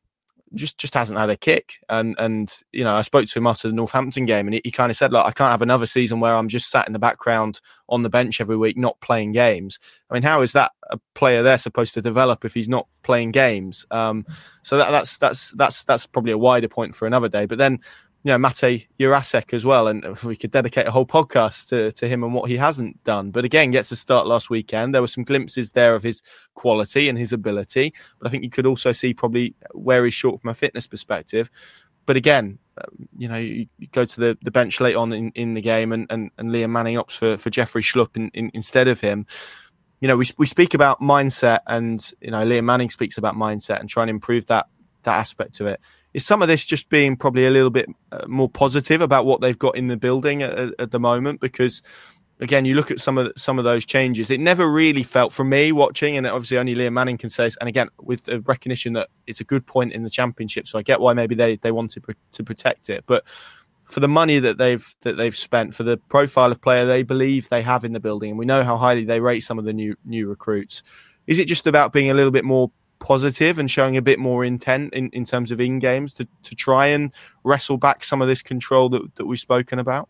just hasn't had a kick. And you know, I spoke to him after the Northampton game, and he kind of said, "Look, I can't have another season where I'm just sat in the background on the bench every week, not playing games." I mean, how is that a player they're supposed to develop if he's not playing games? So that's probably a wider point for another day. But then, you know, Mate Jurasek as well, and we could dedicate a whole podcast to him and what he hasn't done. But again, gets a start last weekend. There were some glimpses there of his quality and his ability, but I think you could also see probably where he's short from a fitness perspective. But again, you know, you go to the bench late on in the game, and Liam Manning opts for Jeffrey Schlupp instead of him. You know, we speak about mindset, and you know, Liam Manning speaks about mindset and trying to improve that aspect of it. Is some of this just being probably a little bit more positive about what they've got in the building at the moment? Because again, you look at some of those changes. It never really felt, for me watching, and obviously only Liam Manning can say this, and again with the recognition that it's a good point in the Championship, so I get why maybe they wanted to protect it. But for the money that they've spent, for the profile of player they believe they have in the building, and we know how highly they rate some of the new recruits, is it just about being a little bit more positive and showing a bit more intent in terms of in-games to try and wrestle back some of this control that we've spoken about?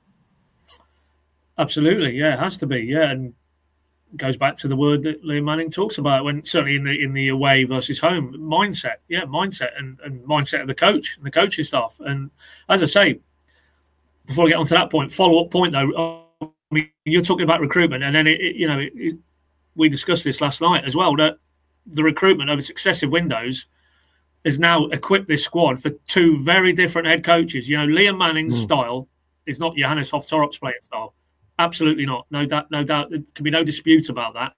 Absolutely, yeah, it has to be, yeah, and it goes back to the word that Liam Manning talks about when certainly in the away versus home mindset, and mindset of the coach and the coaching staff. And as I say, before I get onto that point, follow-up point though, I mean, you're talking about recruitment, and then we discussed this last night as well, that the recruitment over successive windows has now equipped this squad for two very different head coaches. You know, Liam Manning's style is not Johannes Hoff-Torup's playing style. Absolutely not. No doubt. There can be no dispute about that.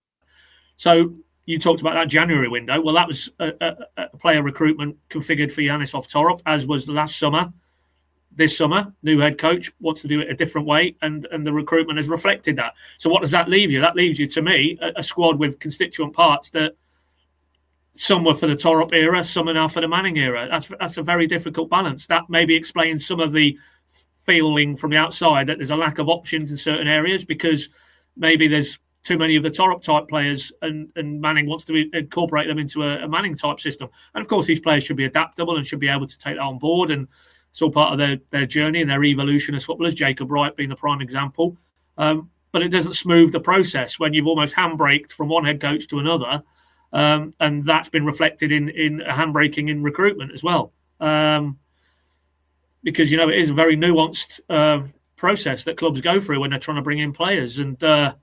So you talked about that January window. Well, that was a player recruitment configured for Johannes Hoff-Torup, as was last summer. This summer, new head coach wants to do it a different way, and the recruitment has reflected that. So what does that leave you? That leaves you, to me, a squad with constituent parts that some were for the Torup era, some are now for the Manning era. That's a very difficult balance. That maybe explains some of the feeling from the outside that there's a lack of options in certain areas, because maybe there's too many of the Torup type players, and Manning wants to incorporate them into a Manning type system. And of course, these players should be adaptable and should be able to take that on board, and it's all part of their journey and their evolution as footballers, Jacob Wright being the prime example. But it doesn't smooth the process when you've almost handbraked from one head coach to another. And that's been reflected in a handbraking in recruitment as well. Because, you know, it is a very nuanced process that clubs go through when they're trying to bring in players. And,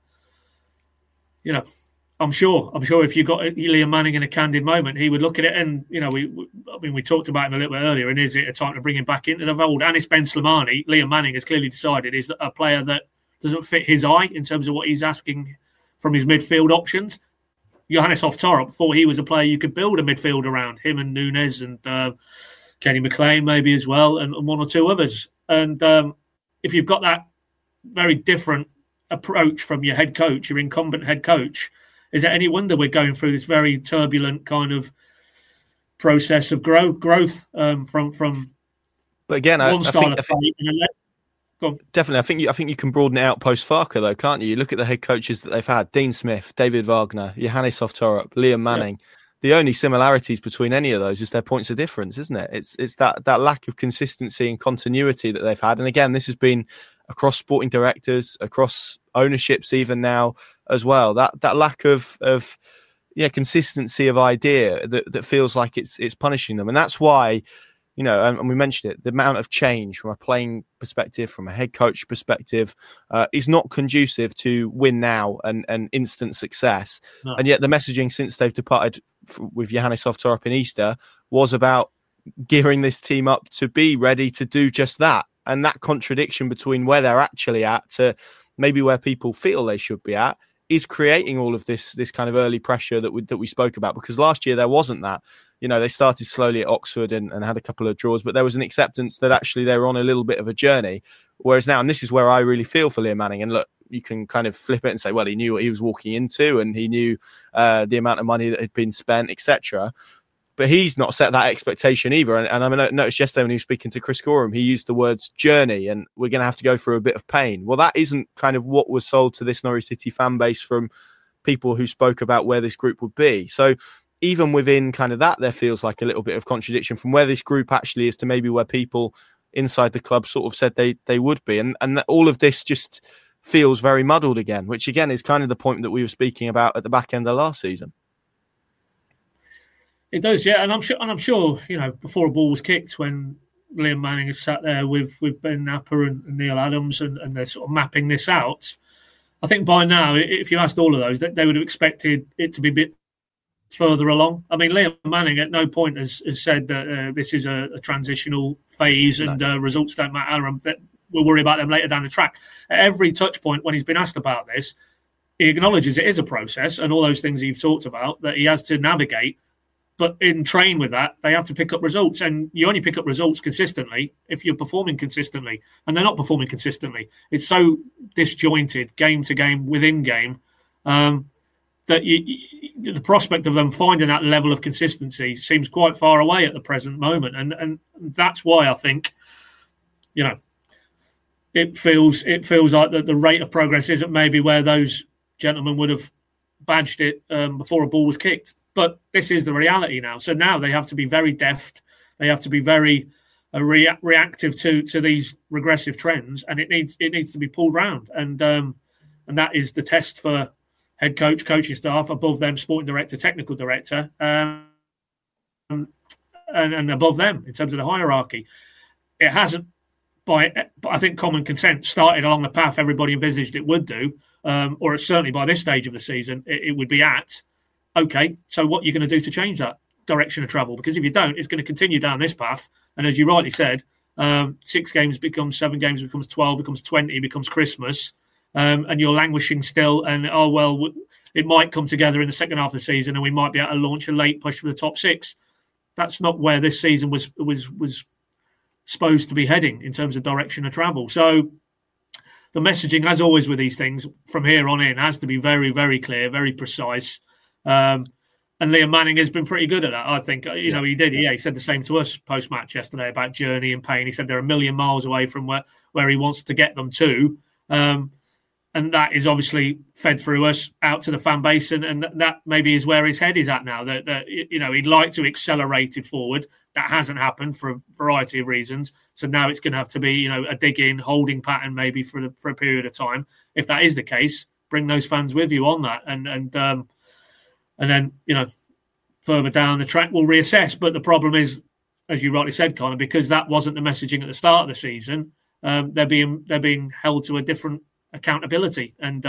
you know, I'm sure if you got Liam Manning in a candid moment, he would look at it and, you know, we talked about him a little bit earlier, and is it a time to bring him back into the fold? Anis Ben Slimani, Liam Manning has clearly decided is a player that doesn't fit his eye in terms of what he's asking from his midfield options. Johannes Hoff-Torup thought he was a player you could build a midfield around, him and Nunes and Kenny McLean maybe as well, and one or two others. And if you've got that very different approach from your head coach, your incumbent head coach, is it any wonder we're going through this very turbulent kind of process of growth from But again, one style of play? Definitely, I think you can broaden it out post Farke though, can't you? You look at the head coaches that they've had: Dean Smith, David Wagner, Johannes Hoff-Torup, Liam Manning. Yeah. The only similarities between any of those is their points of difference, isn't it? It's that lack of consistency and continuity that they've had. And again, this has been across sporting directors, across ownerships, even now as well. That lack of consistency of idea that feels like it's punishing them, and that's why. You know, and we mentioned it, the amount of change from a playing perspective, from a head coach perspective, is not conducive to win now and instant success. No. And yet the messaging since they've departed with Johannes Hoff-Torup in Easter was about gearing this team up to be ready to do just that. And that contradiction between where they're actually at to maybe where people feel they should be at is creating all of this kind of early pressure that we spoke about. Because last year there wasn't that. You know, they started slowly at Oxford and had a couple of draws, but there was an acceptance that actually they were on a little bit of a journey. Whereas now, and this is where I really feel for Liam Manning, and look, you can kind of flip it and say, well, he knew what he was walking into and he knew the amount of money that had been spent, etc. But he's not set that expectation either. And I noticed yesterday when he was speaking to Chris Gorham, he used the words journey and we're going to have to go through a bit of pain. Well, that isn't kind of what was sold to this Norwich City fan base from people who spoke about where this group would be. So even within kind of that, there feels like a little bit of contradiction from where this group actually is to maybe where people inside the club sort of said they would be. And that all of this just feels very muddled again, which again is kind of the point that we were speaking about at the back end of last season. It does, yeah. And I'm sure, before a ball was kicked, when Liam Manning has sat there with Ben Napper and Neil Adams and they're sort of mapping this out, I think by now, if you asked all of those, they would have expected it to be a bit further along. I mean, Liam Manning at no point has said that this is a transitional phase and results don't matter and that we'll worry about them later down the track. At every touch point when he's been asked about this, he acknowledges it is a process and all those things you've talked about that he has to navigate. But in train with that, they have to pick up results. And you only pick up results consistently if you're performing consistently. And they're not performing consistently. It's so disjointed, game to game, within game, that the prospect of them finding that level of consistency seems quite far away at the present moment. And that's why I think, it feels like the rate of progress isn't maybe where those gentlemen would have badged it before a ball was kicked. But this is the reality now. So now they have to be very deft. They have to be very reactive to these regressive trends, and it needs to be pulled round. And that is the test for head coach, coaching staff, above them, sporting director, technical director, and above them in terms of the hierarchy. It hasn't, by I think common consent, started along the path everybody envisaged it would do, or certainly by this stage of the season, it would be at. Okay, so what are you going to do to change that direction of travel? Because if you don't, it's going to continue down this path. And as you rightly said, 6 games becomes 7 games, becomes 12, becomes 20, becomes Christmas, and you're languishing still. And, it might come together in the second half of the season and we might be able to launch a late push for the top 6. That's not where this season was supposed to be heading in terms of direction of travel. So the messaging, as always with these things, from here on in, has to be very, very clear, very precise. And Liam Manning has been pretty good at that, I think. He did. Yeah, he said the same to us post-match yesterday about journey and pain. He said they're a million miles away from where he wants to get them to. And that is obviously fed through us out to the fan base. And that maybe is where his head is at now. That he'd like to accelerate it forward. That hasn't happened for a variety of reasons. So now it's going to have to be, a dig-in, holding pattern maybe for a period of time. If that is the case, bring those fans with you on that. And then, further down the track, we'll reassess. But the problem is, as you rightly said, Connor, because that wasn't the messaging at the start of the season, they're being held to a different accountability. And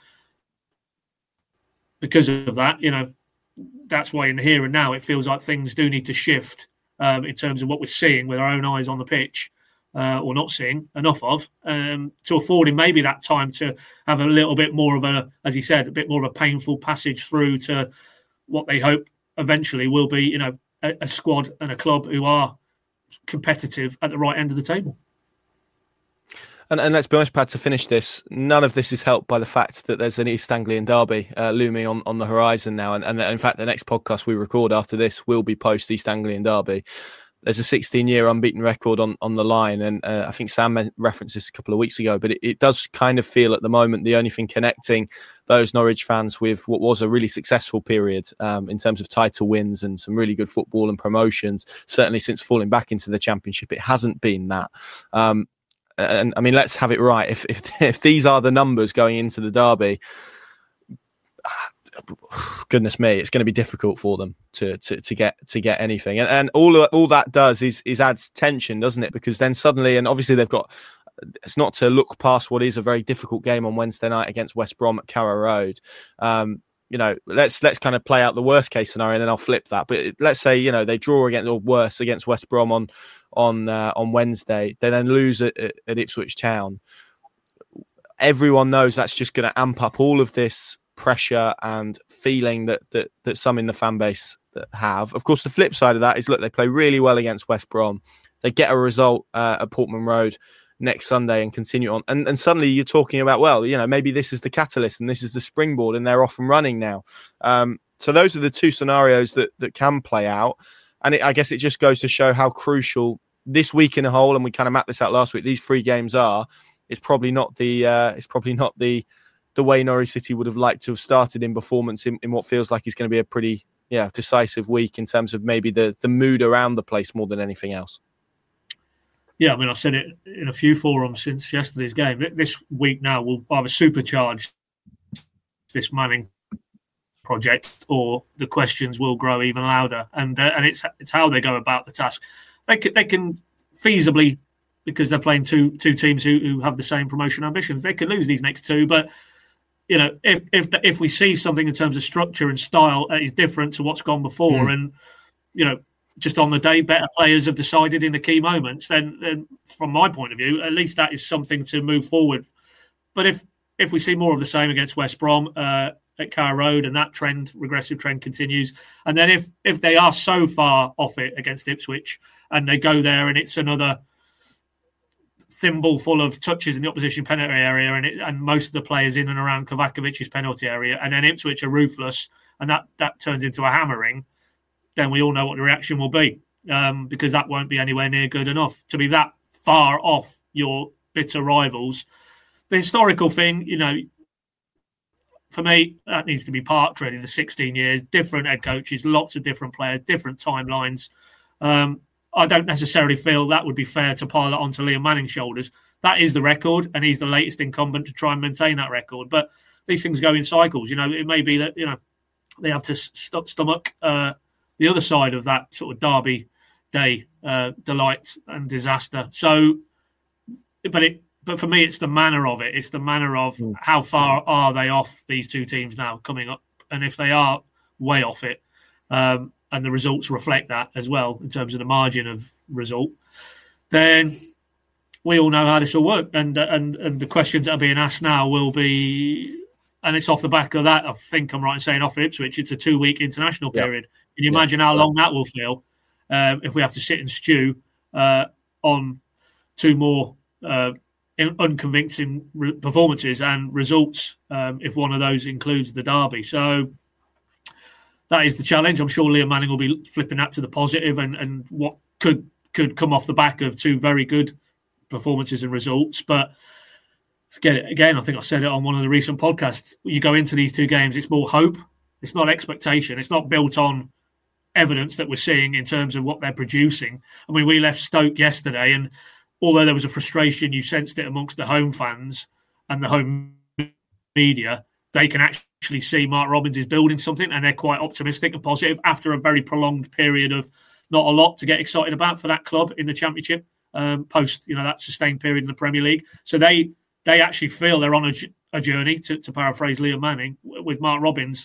because of that, that's why in the here and now, it feels like things do need to shift in terms of what we're seeing with our own eyes on the pitch, or not seeing enough of, to afford him maybe that time to have a little bit more of a, as he said, a bit more of a painful passage through to what they hope eventually will be, a squad and a club who are competitive at the right end of the table. And let's be honest, Pad, to finish this, none of this is helped by the fact that there's an East Anglian derby looming on the horizon now. And in fact, the next podcast we record after this will be post East Anglian derby. There's a 16-year unbeaten record on the line. And I think Sam referenced this a couple of weeks ago, but it does kind of feel at the moment the only thing connecting those Norwich fans with what was a really successful period in terms of title wins and some really good football and promotions. Certainly since falling back into the Championship, it hasn't been that. And I mean, let's have it right. If these are the numbers going into the derby, goodness me, it's going to be difficult for them to get anything. And all that does is adds tension, doesn't it? Because then suddenly, and obviously they've got, it's not to look past what is a very difficult game on Wednesday night against West Brom at Carrow Road. Let's kind of play out the worst case scenario, and then I'll flip that. But let's say they draw against West Brom on Wednesday. They then lose at Ipswich Town. Everyone knows that's just going to amp up all of this pressure and feeling that some in the fan base that have. Of course, the flip side of that is, look, they play really well against West Brom. They get a result at Portman Road next Sunday and continue on. And suddenly you're talking about, well, maybe this is the catalyst and this is the springboard and they're off and running now. So those are the two scenarios that can play out. And I guess it just goes to show how crucial this week in a whole, and we kind of mapped this out last week, these 3 games are. It's probably not the way Norwich City would have liked to have started in performance in what feels like is going to be a pretty decisive week in terms of maybe the mood around the place more than anything else. Yeah, I mean, I've said it in a few forums since yesterday's game. This week now will either supercharge this Manning project, or the questions will grow even louder. And it's how they go about the task. They can feasibly, because they're playing two teams who have the same promotion ambitions, they could lose these next two. But if we see something in terms of structure and style that is different to what's gone before, and just on the day, better players have decided in the key moments, then from my point of view, at least that is something to move forward. But if we see more of the same against West Brom at Carrow Road, and that regressive trend continues, and then if they are so far off it against Ipswich, and they go there and it's another thimble full of touches in the opposition penalty area, and most of the players in and around Kovacovic's penalty area, and then Ipswich are ruthless, and that turns into a hammering, then we all know what the reaction will be, because that won't be anywhere near good enough to be that far off your bitter rivals. The historical thing, for me, that needs to be parked, really. The 16 years, different head coaches, lots of different players, different timelines. I don't necessarily feel that would be fair to pile it onto Liam Manning's shoulders. That is the record, and he's the latest incumbent to try and maintain that record. But these things go in cycles. It may be that they have to stomach the other side of that sort of Derby day delight and disaster. So, but for me, it's the manner of it. It's the manner of how far are they off, these two teams now coming up, and if they are way off it. And the results reflect that as well in terms of the margin of result, then we all know how this will work. And the questions that are being asked now will be, and it's off the back of that, I think I'm right in saying, off Ipswich, it's a 2-week international period. Can you imagine how long that will feel if we have to sit and stew on two more unconvincing performances and results, if one of those includes the derby. So that is the challenge. I'm sure Liam Manning will be flipping that to the positive, and what could come off the back of two very good performances and results. But again, I think I said it on one of the recent podcasts. You go into these two games, it's more hope. It's not expectation. It's not built on evidence that we're seeing in terms of what they're producing. I mean, we left Stoke yesterday, and although there was a frustration, you sensed it amongst the home fans and the home media, they can actually see Mark Robins is building something, and they're quite optimistic and positive after a very prolonged period of not a lot to get excited about for that club in the Championship, post that sustained period in the Premier League. So they actually feel they're on a journey, to paraphrase Liam Manning, with Mark Robins.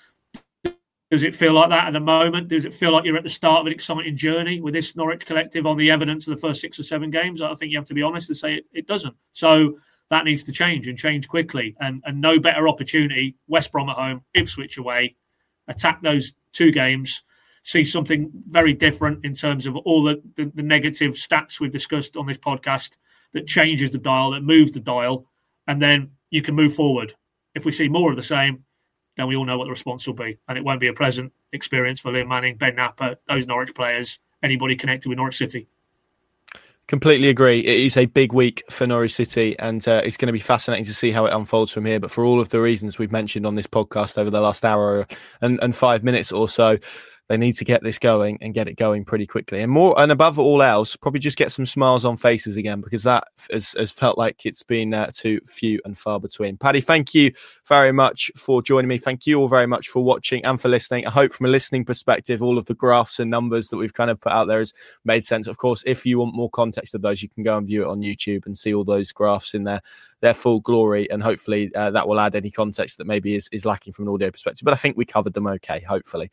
Does it feel like that at the moment? Does it feel like you're at the start of an exciting journey with this Norwich collective on the evidence of the first 6 or 7 games? I think you have to be honest and say it doesn't. So that needs to change, and change quickly. And no better opportunity, West Brom at home, Ipswich away, attack those 2 games, see something very different in terms of all the negative stats we've discussed on this podcast, that changes the dial, that moves the dial, and then you can move forward. If we see more of the same, then we all know what the response will be. And it won't be a pleasant experience for Liam Manning, Ben Napper, those Norwich players, anybody connected with Norwich City. Completely agree. It is a big week for Norwich City, and it's going to be fascinating to see how it unfolds from here. But for all of the reasons we've mentioned on this podcast over the last hour and 5 minutes or so, they need to get this going and get it going pretty quickly. And above all else, probably just get some smiles on faces again, because that has felt like it's been too few and far between. Paddy, thank you very much for joining me. Thank you all very much for watching and for listening. I hope from a listening perspective, all of the graphs and numbers that we've kind of put out there has made sense. Of course, if you want more context of those, you can go and view it on YouTube and see all those graphs in their full glory, and hopefully that will add any context that maybe is lacking from an audio perspective. But I think we covered them okay, hopefully.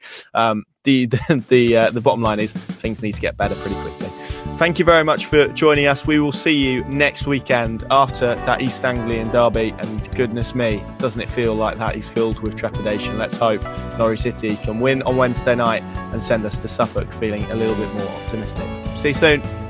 The bottom line is things need to get better pretty quickly. Thank you very much for joining us. We will see you next weekend after that East Anglian derby, and goodness me, doesn't it feel like that is filled with trepidation. Let's hope Norwich City can win on Wednesday night and send us to Suffolk feeling a little bit more optimistic. See you soon.